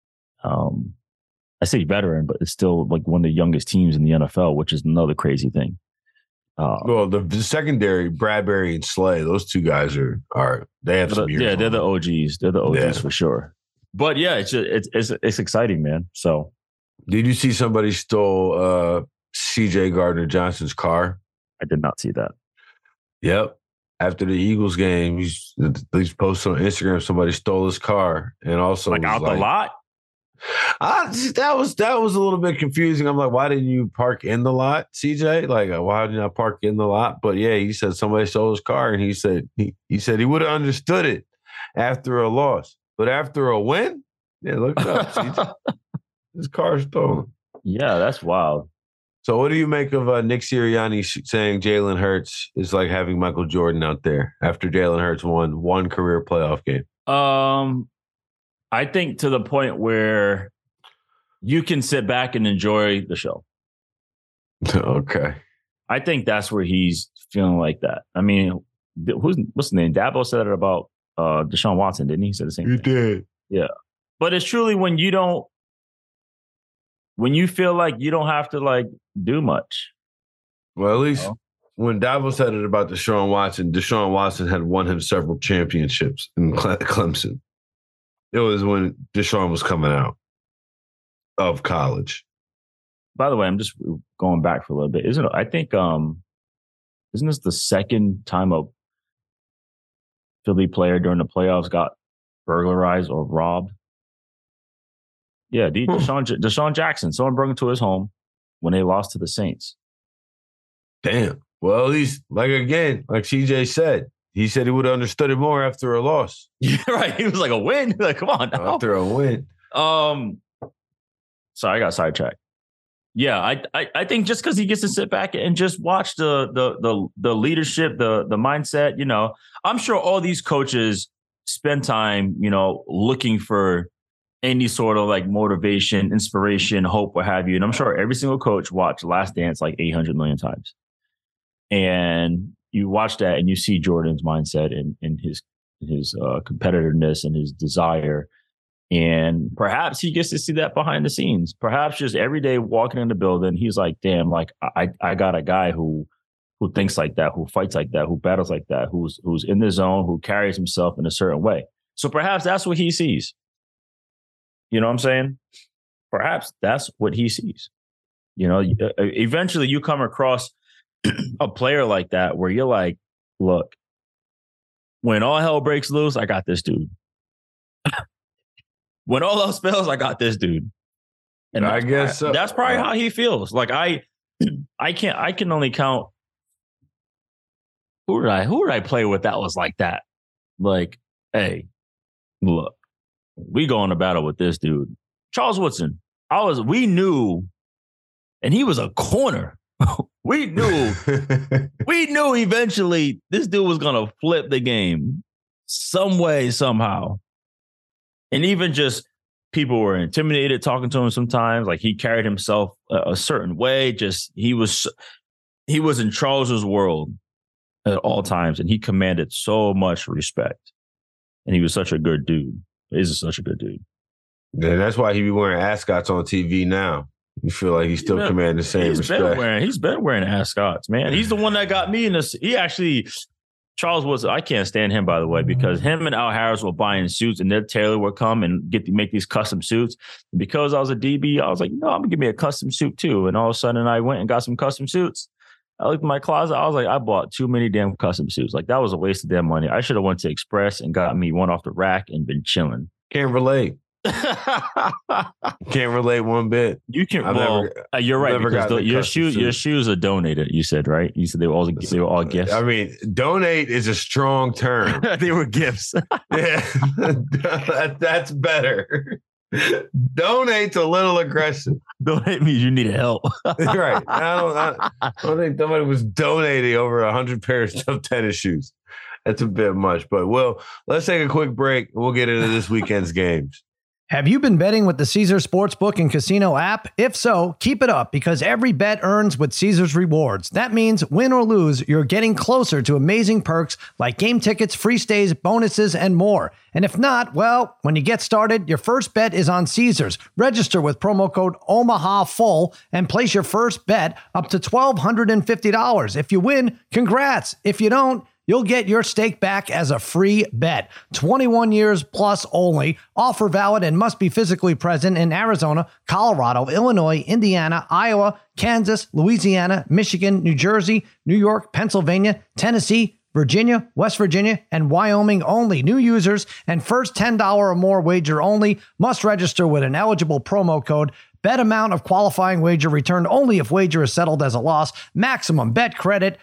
I say veteran, but it's still like one of the youngest teams in the NFL, which is another crazy thing. Well, the secondary, Bradbury and Slay, those two guys are they have some years. Yeah, they're the OGs. They're the OGs for sure. But yeah, it's exciting, man. So, did you see somebody stole CJ Gardner-Johnson's car? I did not see that. Yep. After the Eagles game, he's posted on Instagram somebody stole his car, and also the lot. That was a little bit confusing. I'm like, why didn't you park in the lot, CJ? Like, why didn't I park in the lot? But yeah, he said somebody stole his car, and he said he would have understood it after a loss, but after a win, yeah, look it up, CJ. His car's stolen. Yeah, that's wild. So what do you make of Nick Sirianni saying Jalen Hurts is like having Michael Jordan out there after Jalen Hurts won one career playoff game? I think to the point where you can sit back and enjoy the show. Okay. I think that's where he's feeling like that. I mean, what's the name? Dabo said it about Deshaun Watson, didn't he? He said the same thing. He did. Yeah. But it's truly when you feel like you don't have to like do much. Well, at least when Dabo said it about Deshaun Watson had won him several championships in Clemson. It was when Deshaun was coming out of college. By the way, I'm just going back for a little bit. Isn't this the second time a Philly player during the playoffs got burglarized or robbed? Yeah, Deshaun Jackson. Someone brought him to his home when they lost to the Saints. Damn. Well, at least, like CJ said, he said he would have understood it more after a loss. Yeah, right. He was like a win. Like, come on now. After a win. Sorry, I got sidetracked. Yeah, I think just because he gets to sit back and just watch the leadership, the mindset, I'm sure all these coaches spend time, looking for any sort of like motivation, inspiration, hope, what have you. And I'm sure every single coach watched Last Dance like 800 million times. And you watch that and you see Jordan's mindset and his competitiveness and his desire. And perhaps he gets to see that behind the scenes. Perhaps just every day walking in the building, he's like, damn, like I got a guy who thinks like that, who fights like that, who battles like that, who's in the zone, who carries himself in a certain way. So perhaps that's what he sees. You know what I'm saying? Perhaps that's what he sees. Eventually you come across a player like that where you're like, look, when all hell breaks loose, I got this dude. When all else fails, I got this dude. And I guess so. That's probably how he feels. Like I can only count who did I play with that was like that? Like, hey, look, we going to battle with this dude. Charles Woodson. We knew, and he was a corner. We knew eventually this dude was going to flip the game some way, somehow. And even just people were intimidated talking to him sometimes. Like he carried himself a certain way. Just he was in Charles's world at all times, and he commanded so much respect. And he was such a good dude. He's such a good dude. Yeah, that's why he be wearing ascots on TV now. You feel like he's still commanding the same respect. He's been wearing ascots, man. He's the one that got me in this. Charles was, I can't stand him, by the way, because him and Al Harris were buying suits and their tailor would come and make these custom suits. And because I was a DB, I was like, no, I'm going to give me a custom suit too. And all of a sudden I went and got some custom suits. I looked in my closet. I was like, I bought too many damn custom suits. Like, that was a waste of damn money. I should have went to Express and got me one off the rack and been chilling. Can't relate. Can't relate one bit. You can. You're right, because your shoes are donated. You said, right? You said they were all gifts. I mean, donate is a strong term. They were gifts. Yeah, that's better. Donate's a little aggressive. Donate means you need help. Right. I don't think somebody was donating over 100 pairs of tennis shoes. That's a bit much, but let's take a quick break. We'll get into this weekend's games. Have you been betting with the Caesars Sportsbook and Casino app? If so, keep it up, because every bet earns with Caesars Rewards. That means win or lose, you're getting closer to amazing perks like game tickets, free stays, bonuses, and more. And if not, well, when you get started, your first bet is on Caesars. Register with promo code OMAHAFULL and place your first bet up to $1,250. If you win, congrats. If you don't, you'll get your stake back as a free bet. 21 years plus only. Offer valid and must be physically present in Arizona, Colorado, Illinois, Indiana, Iowa, Kansas, Louisiana, Michigan, New Jersey, New York, Pennsylvania, Tennessee, Virginia, West Virginia, and Wyoming only. New users and first $10 or more wager only must register with an eligible promo code. Bet amount of qualifying wager returned only if wager is settled as a loss. Maximum bet credit,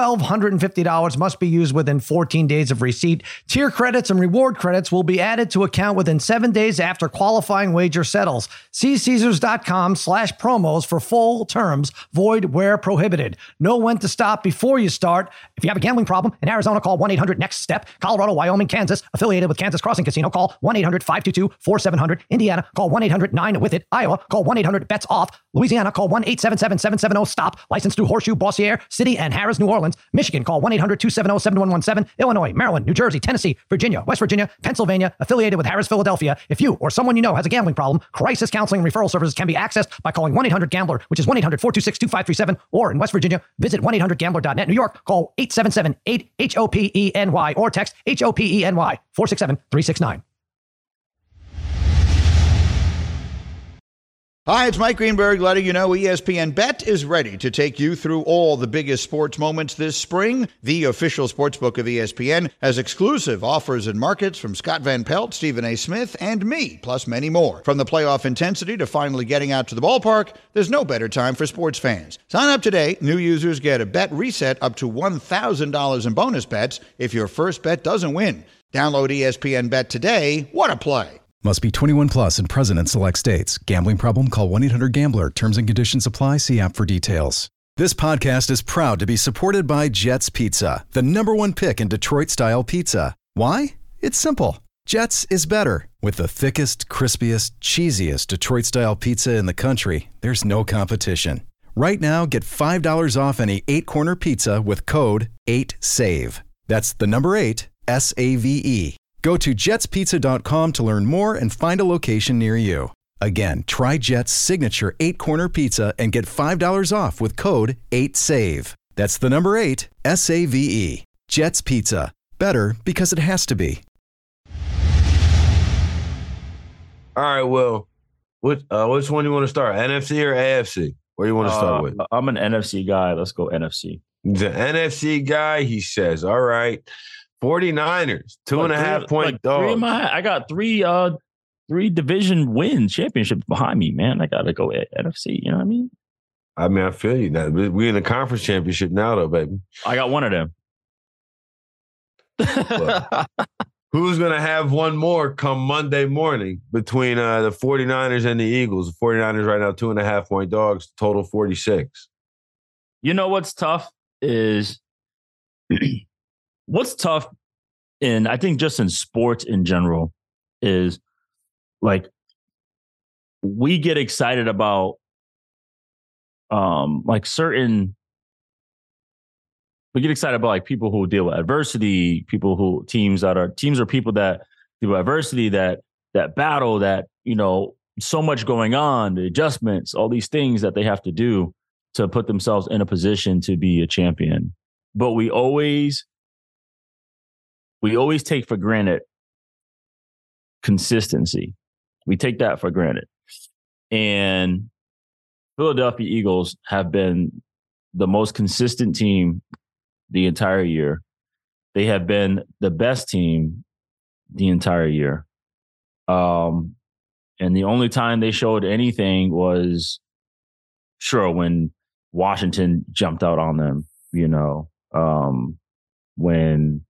$1,250, must be used within 14 days of receipt. Tier credits and reward credits will be added to account within 7 days after qualifying wager settles. See Caesars.com/promos for full terms. Void where prohibited. Know when to stop before you start. If you have a gambling problem, in Arizona, call 1-800-NEXT-STEP. Colorado, Wyoming, Kansas, affiliated with Kansas Crossing Casino, call 1-800-522-4700. Indiana, call 1-800-9-WITH-IT. Iowa, call 1-800-BETS-OFF. Louisiana, call 1-877-770-STOP. Licensed through Horseshoe, Bossier City, and Harris, New Orleans. Michigan, call 1-800-270-7117. Illinois, Maryland, New Jersey, Tennessee, Virginia, West Virginia, Pennsylvania, affiliated with Harris, Philadelphia. If you or someone you know has a gambling problem, crisis counseling and referral services can be accessed by calling 1-800-GAMBLER, which is 1-800-426-2537, or in West Virginia, visit 1-800-GAMBLER.net. New York, call 877-8-HOPENY or text HOPENY 467-369. Hi, it's Mike Greenberg letting you know ESPN Bet is ready to take you through all the biggest sports moments this spring. The official sportsbook of ESPN has exclusive offers and markets from Scott Van Pelt, Stephen A. Smith, and me, plus many more. From the playoff intensity to finally getting out to the ballpark, there's no better time for sports fans. Sign up today. New users get a bet reset up to $1,000 in bonus bets if your first bet doesn't win. Download ESPN Bet today. What a play. Must be 21 plus and present in select states. Gambling problem? Call 1-800-GAMBLER. Terms and conditions apply. See app for details. This podcast is proud to be supported by Jets Pizza, the #1 pick in Detroit-style pizza. Why? It's simple. Jets is better. With the thickest, crispiest, cheesiest Detroit-style pizza in the country, there's no competition. Right now, get $5 off any 8-corner pizza with code 8SAVE. That's the number 8, SAVE. Go to jetspizza.com to learn more and find a location near you. Again, try Jet's signature 8-corner pizza and get $5 off with code 8SAVE. That's the number 8, SAVE. Jet's Pizza. Better because it has to be. All right, Will. Which one do you want to start? NFC or AFC? Where do you want to start with? I'm an NFC guy. Let's go NFC. The NFC guy, he says, all right. 49ers, 2.5 point dogs. I got three division win championships behind me, man. I got to go NFC. You know what I mean? I feel you. Now we're in the conference championship now, though, baby. I got one of them. Who's going to have one more come Monday morning between the 49ers and the Eagles? The 49ers right now, 2.5 point dogs, total 46. You know what's tough is what's tough, and I think just in sports in general, is like we get excited about like people who deal with adversity, teams are people that deal with adversity that that battle, that, so much going on, the adjustments, all these things that they have to do to put themselves in a position to be a champion. But we always take for granted consistency. We take that for granted. And Philadelphia Eagles have been the most consistent team the entire year. They have been the best team the entire year. And the only time they showed anything was, when Washington jumped out on them, when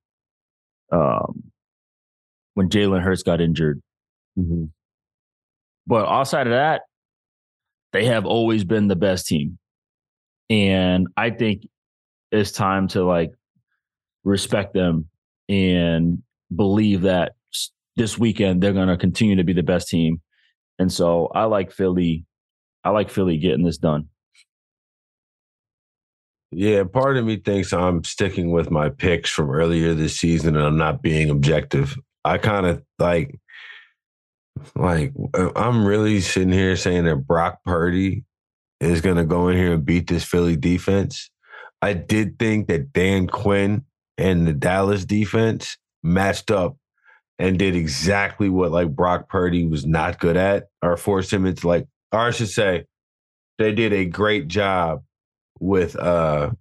Jalen Hurts got injured. Mm-hmm. But outside of that, they have always been the best team. And I think it's time to respect them and believe that this weekend they're going to continue to be the best team. And so I like Philly getting this done. Yeah, part of me thinks I'm sticking with my picks from earlier this season and I'm not being objective. I kind of like I'm really sitting here saying that Brock Purdy is going to go in here and beat this Philly defense. I did think that Dan Quinn and the Dallas defense matched up and did exactly what Brock Purdy was not good at, or forced him into or I should say, they did a great job with the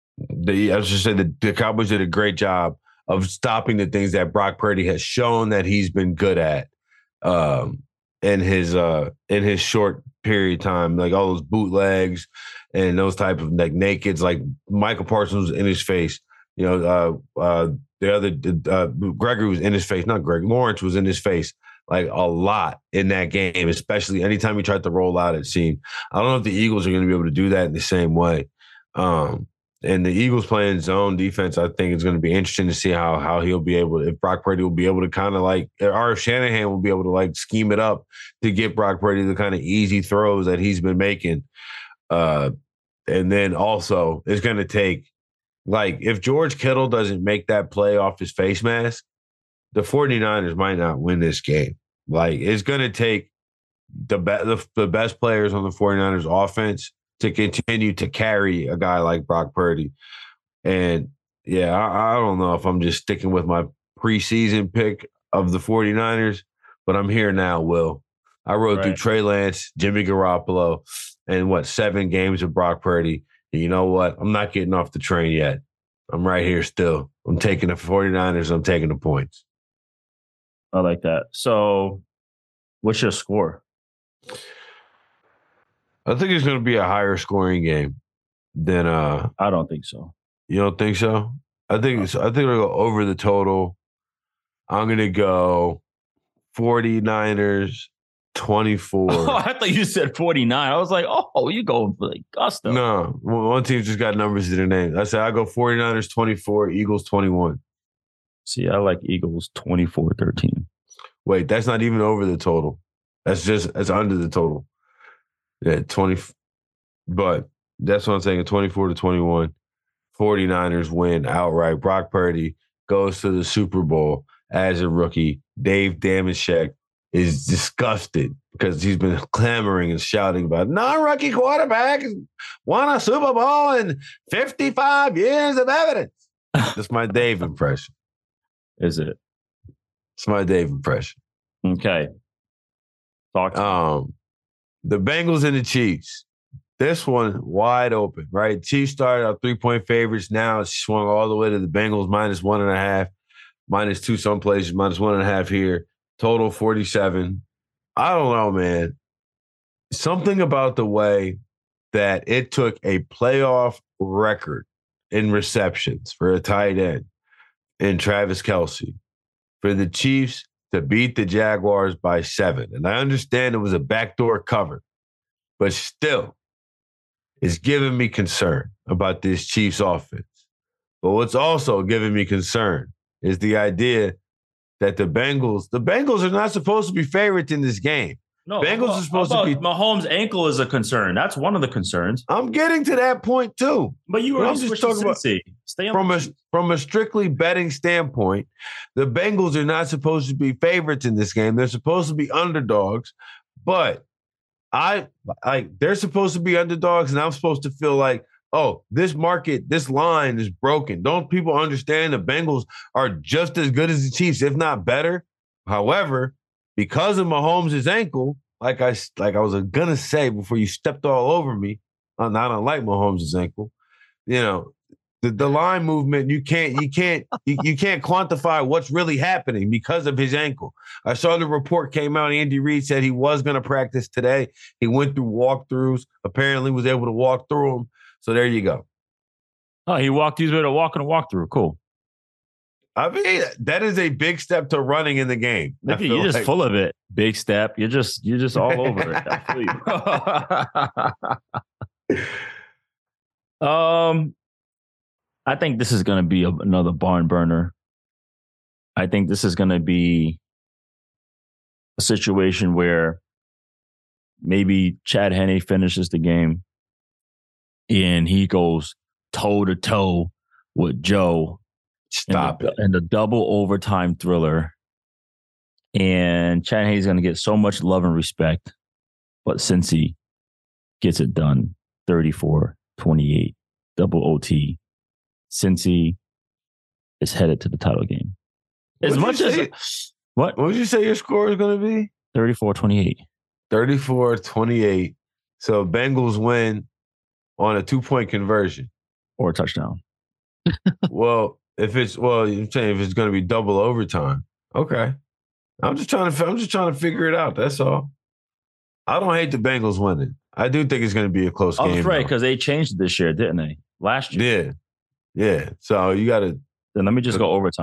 Cowboys did a great job of stopping the things that Brock Purdy has shown that he's been good at in his short period of time, all those bootlegs and those type of nakeds, Michael Parsons was in his face. The other Gregory was in his face. Not Greg. Lawrence was in his face a lot in that game, especially anytime he tried to roll out, it seemed. I don't know if the Eagles are going to be able to do that in the same way. And the Eagles playing zone defense, I think it's going to be interesting to see how he'll be able to, if Brock Purdy will be able to kind of or if Shanahan will be able to scheme it up to get Brock Purdy the kind of easy throws that he's been making. And then also it's going to take, if George Kittle doesn't make that play off his face mask, the 49ers might not win this game. It's going to take the best players on the 49ers offense to continue to carry a guy like Brock Purdy. And, yeah, I don't know if I'm just sticking with my preseason pick of the 49ers, but I'm here now, Will. I rode through Trey Lance, Jimmy Garoppolo, and 7 games of Brock Purdy. And you know what? I'm not getting off the train yet. I'm right here still. I'm taking the 49ers. I'm taking the points. I like that. So what's your score? I think it's going to be a higher scoring game than I don't think so. You don't think so? I think it'll go over the total. I'm going to go 49ers 24. Oh, I thought you said 49. I was like, oh, you going for gusto. No, one team just got numbers in their name. I said I go 49ers 24, Eagles 21. See, I like Eagles 24-13. Wait, that's not even over the total. That's under the total. Yeah, 20. But that's what I'm saying, 24-21. 49ers win outright. Brock Purdy goes to the Super Bowl as a rookie. Dave Dameshek is disgusted because he's been clamoring and shouting about non-rookie quarterback won a Super Bowl in 55 years of evidence. That's my Dave impression. Is it? It's my Dave impression. Okay. Talk to me. The Bengals and the Chiefs. This one wide open, right? Chiefs started out 3-point favorites. Now it's swung all the way to the Bengals -1.5, -2 some places, -1.5 here. Total 47. I don't know, man. Something about the way that it took a playoff record in receptions for a tight end in Travis Kelce for the Chiefs to beat the Jaguars by 7. And I understand it was a backdoor cover, but still, it's giving me concern about this Chiefs offense. But what's also giving me concern is the idea that the Bengals are not supposed to be favorites in this game. No, Bengals are supposed to be. Mahomes' ankle is a concern. That's one of the concerns. I'm getting to that point too. But you were just talking about stay on from a strictly betting standpoint. The Bengals are not supposed to be favorites in this game. They're supposed to be underdogs, but they're supposed to be underdogs, and I'm supposed to feel like, oh, this line is broken. Don't people understand the Bengals are just as good as the Chiefs, if not better? However, because of Mahomes' ankle, like I was gonna say before you stepped all over me, I don't like Mahomes' ankle. You know, the line movement, you can't quantify what's really happening because of his ankle. I saw the report came out. Andy Reid said he was going to practice today. He went through walkthroughs. Apparently, was able to walk through them. So there you go. Oh, he was able to walk in a walkthrough. Cool. I mean, that is a big step to running in the game. You're just full of it. Big step. You're just all over it. I feel you. I think this is going to be another barn burner. I think this is going to be a situation where maybe Chad Henne finishes the game and he goes toe to toe with Joe. Stop it. And the double overtime thriller. And Chad Henne's going to get so much love and respect. But Cincy gets it done 34-28, double OT. Cincy is headed to the title game. What would you say your score is going to be? 34-28. 34-28. So Bengals win on a 2-point conversion or a touchdown. Well, you're saying if it's going to be double overtime. Okay. I'm just trying to figure it out. That's all. I don't hate the Bengals winning. I do think it's going to be a close game. That's right, because they changed it this year, didn't they? Last year. Yeah. So you got to. Then let me just go overtime.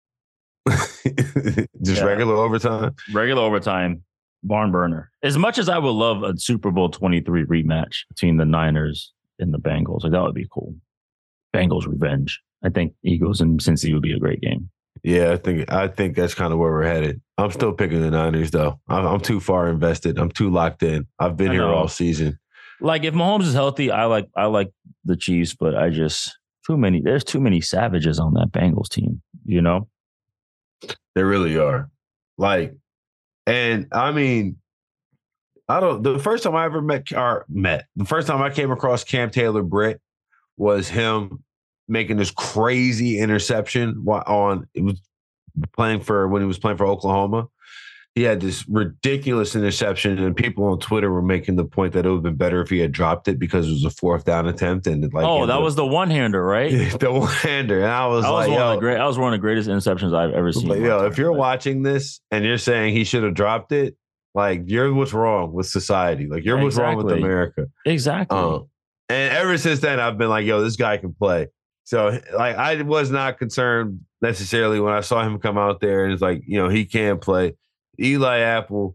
Regular overtime? Regular overtime, barn burner. As much as I would love a Super Bowl 23 rematch between the Niners and the Bengals, that would be cool. Bengals revenge. I think Eagles and Cincy would be a great game. Yeah, I think that's kind of where we're headed. I'm still picking the Niners, though. I'm too far invested. I'm too locked in. I've been here all season. Like, if Mahomes is healthy, I like the Chiefs, but there's too many savages on that Bengals team, you know? They really are. And I mean, the first time I ever the first time I came across Cam Taylor-Britt was him making this crazy interception when he was playing for Oklahoma. He had this ridiculous interception, and people on Twitter were making the point that it would have been better if he had dropped it because it was a 4th down attempt. And that was the one-hander, right? The one-hander. And that was one of the greatest interceptions I've ever seen. If you're watching this and you're saying he should have dropped it, you're what's wrong with society. You're what's wrong with America. Exactly. And ever since then, I've been like, this guy can play. So, I was not concerned necessarily when I saw him come out there and it's he can play. Eli Apple,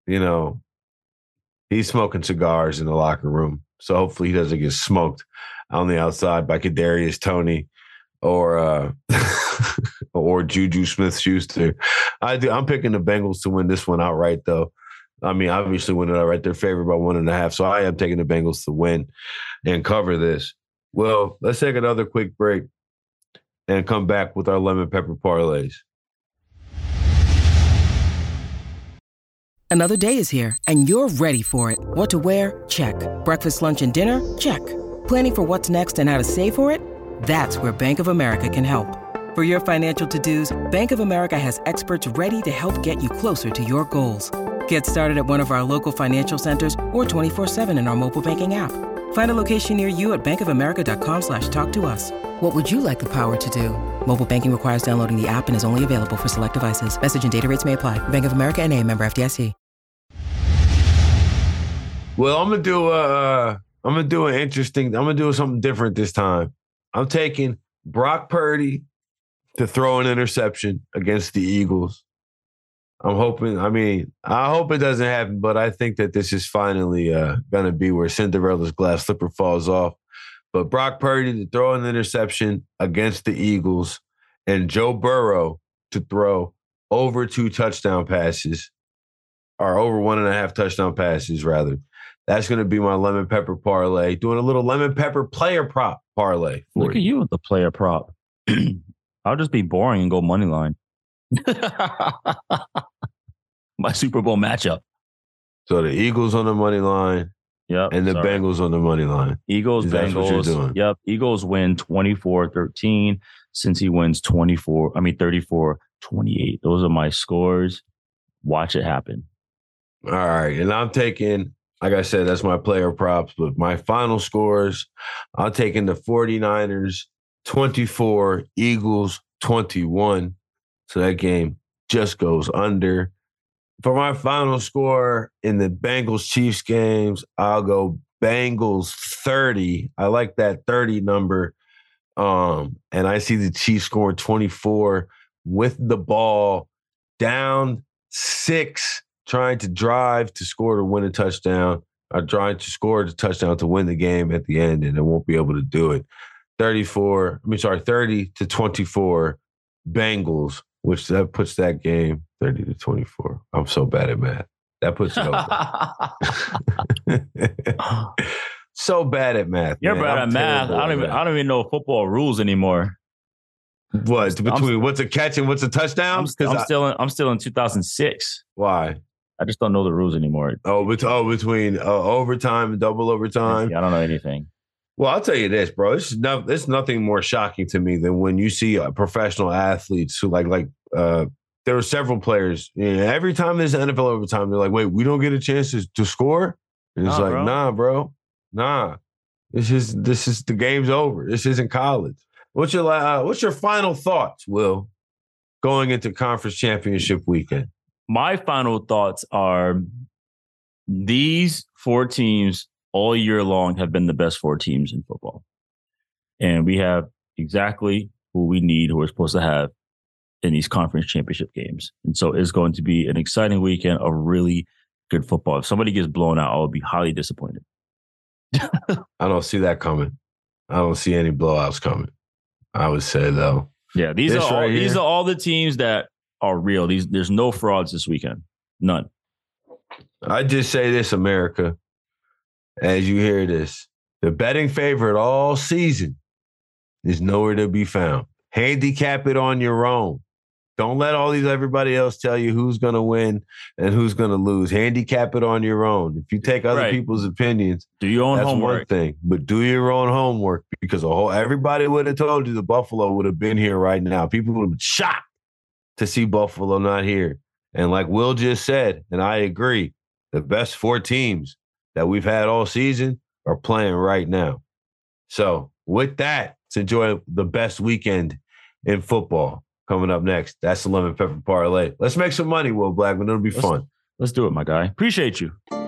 he's smoking cigars in the locker room. So hopefully he doesn't get smoked on the outside by Kadarius Toney or Juju Smith-Schuster. I'm picking the Bengals to win this one outright, though. I mean, obviously win it outright. They're favored by 1.5. So I am taking the Bengals to win and cover this. Well, let's take another quick break and come back with our lemon pepper parlays. Another day is here, and you're ready for it. What to wear? Check. Breakfast, lunch, and dinner? Check. Planning for what's next and how to save for it? That's where Bank of America can help. For your financial to-dos, Bank of America has experts ready to help get you closer to your goals. Get started at one of our local financial centers or 24/7 in our mobile banking app. Find a location near you at bankofamerica.com/talktous. What would you like the power to do? Mobile banking requires downloading the app and is only available for select devices. Message and data rates may apply. Bank of America NA, member FDIC. Well, I'm gonna do something different this time. I'm taking Brock Purdy to throw an interception against the Eagles. I hope it doesn't happen, but I think that this is finally going to be where Cinderella's glass slipper falls off. But Brock Purdy to throw an interception against the Eagles and Joe Burrow to throw over 2 touchdown passes or over 1.5 touchdown passes, rather. That's going to be my lemon pepper parlay. Doing a little lemon pepper player prop parlay. Look at you with the player prop. I'll just be boring and go money line. My Super Bowl matchup. So the Eagles on the money line. Yep. And the Bengals on the money line. Eagles, Bengals. Yep. Eagles win 24-13. Cincy wins 34-28. Those are my scores. Watch it happen. All right. And I'm taking, like I said, that's my player props, but my final scores, I'm taking the 49ers 24, Eagles 21. So that game just goes under. For my final score in the Bengals-Chiefs games, I'll go Bengals 30. I like that 30 number. And I see the Chiefs scoring 24 with the ball, down 6, trying to drive to score to win a touchdown, or trying to score the touchdown to win the game at the end, and they won't be able to do it. 30-24 Bengals, which that puts that game 30-24. I'm so bad at math. That puts it over. So bad at math. You're bad at math. I don't even know football rules anymore. What between what's a catch and what's a touchdown? I'm still in 2006. Why? I just don't know the rules anymore. Between overtime and double overtime. I don't know anything. Well, I'll tell you this, bro. It's nothing more shocking to me than when you see professional athletes who there were several players. Every time there's NFL overtime, they're like, "Wait, we don't get a chance to score." And it's bro. Nah, bro, nah. This is the game's over. This isn't college. What's your final thoughts, Will, going into conference championship weekend? My final thoughts are these 4 teams all year long have been the best 4 teams in football. And we have exactly who we need, who we're supposed to have in these conference championship games. And so it's going to be an exciting weekend of really good football. If somebody gets blown out, I'll be highly disappointed. I don't see that coming. I don't see any blowouts coming. I would say, though. Yeah, these are all the teams that are real. There's no frauds this weekend. None. I just say this, America, as you hear this. The betting favorite all season is nowhere to be found. Handicap it on your own. Don't let everybody else tell you who's going to win and who's going to lose. Handicap it on your own. If you take other people's opinions, do your own homework. One thing, but do your own homework, because everybody would have told you the Buffalo would have been here right now. People would have been shocked to see Buffalo not here. And like Will just said, and I agree, the best 4 teams that we've had all season are playing right now. So with that, let's enjoy the best weekend in football. Coming up next, that's the Lemon Pepper Parlay. Let's make some money, Will Blackman. It'll be fun. Let's do it, my guy. Appreciate you.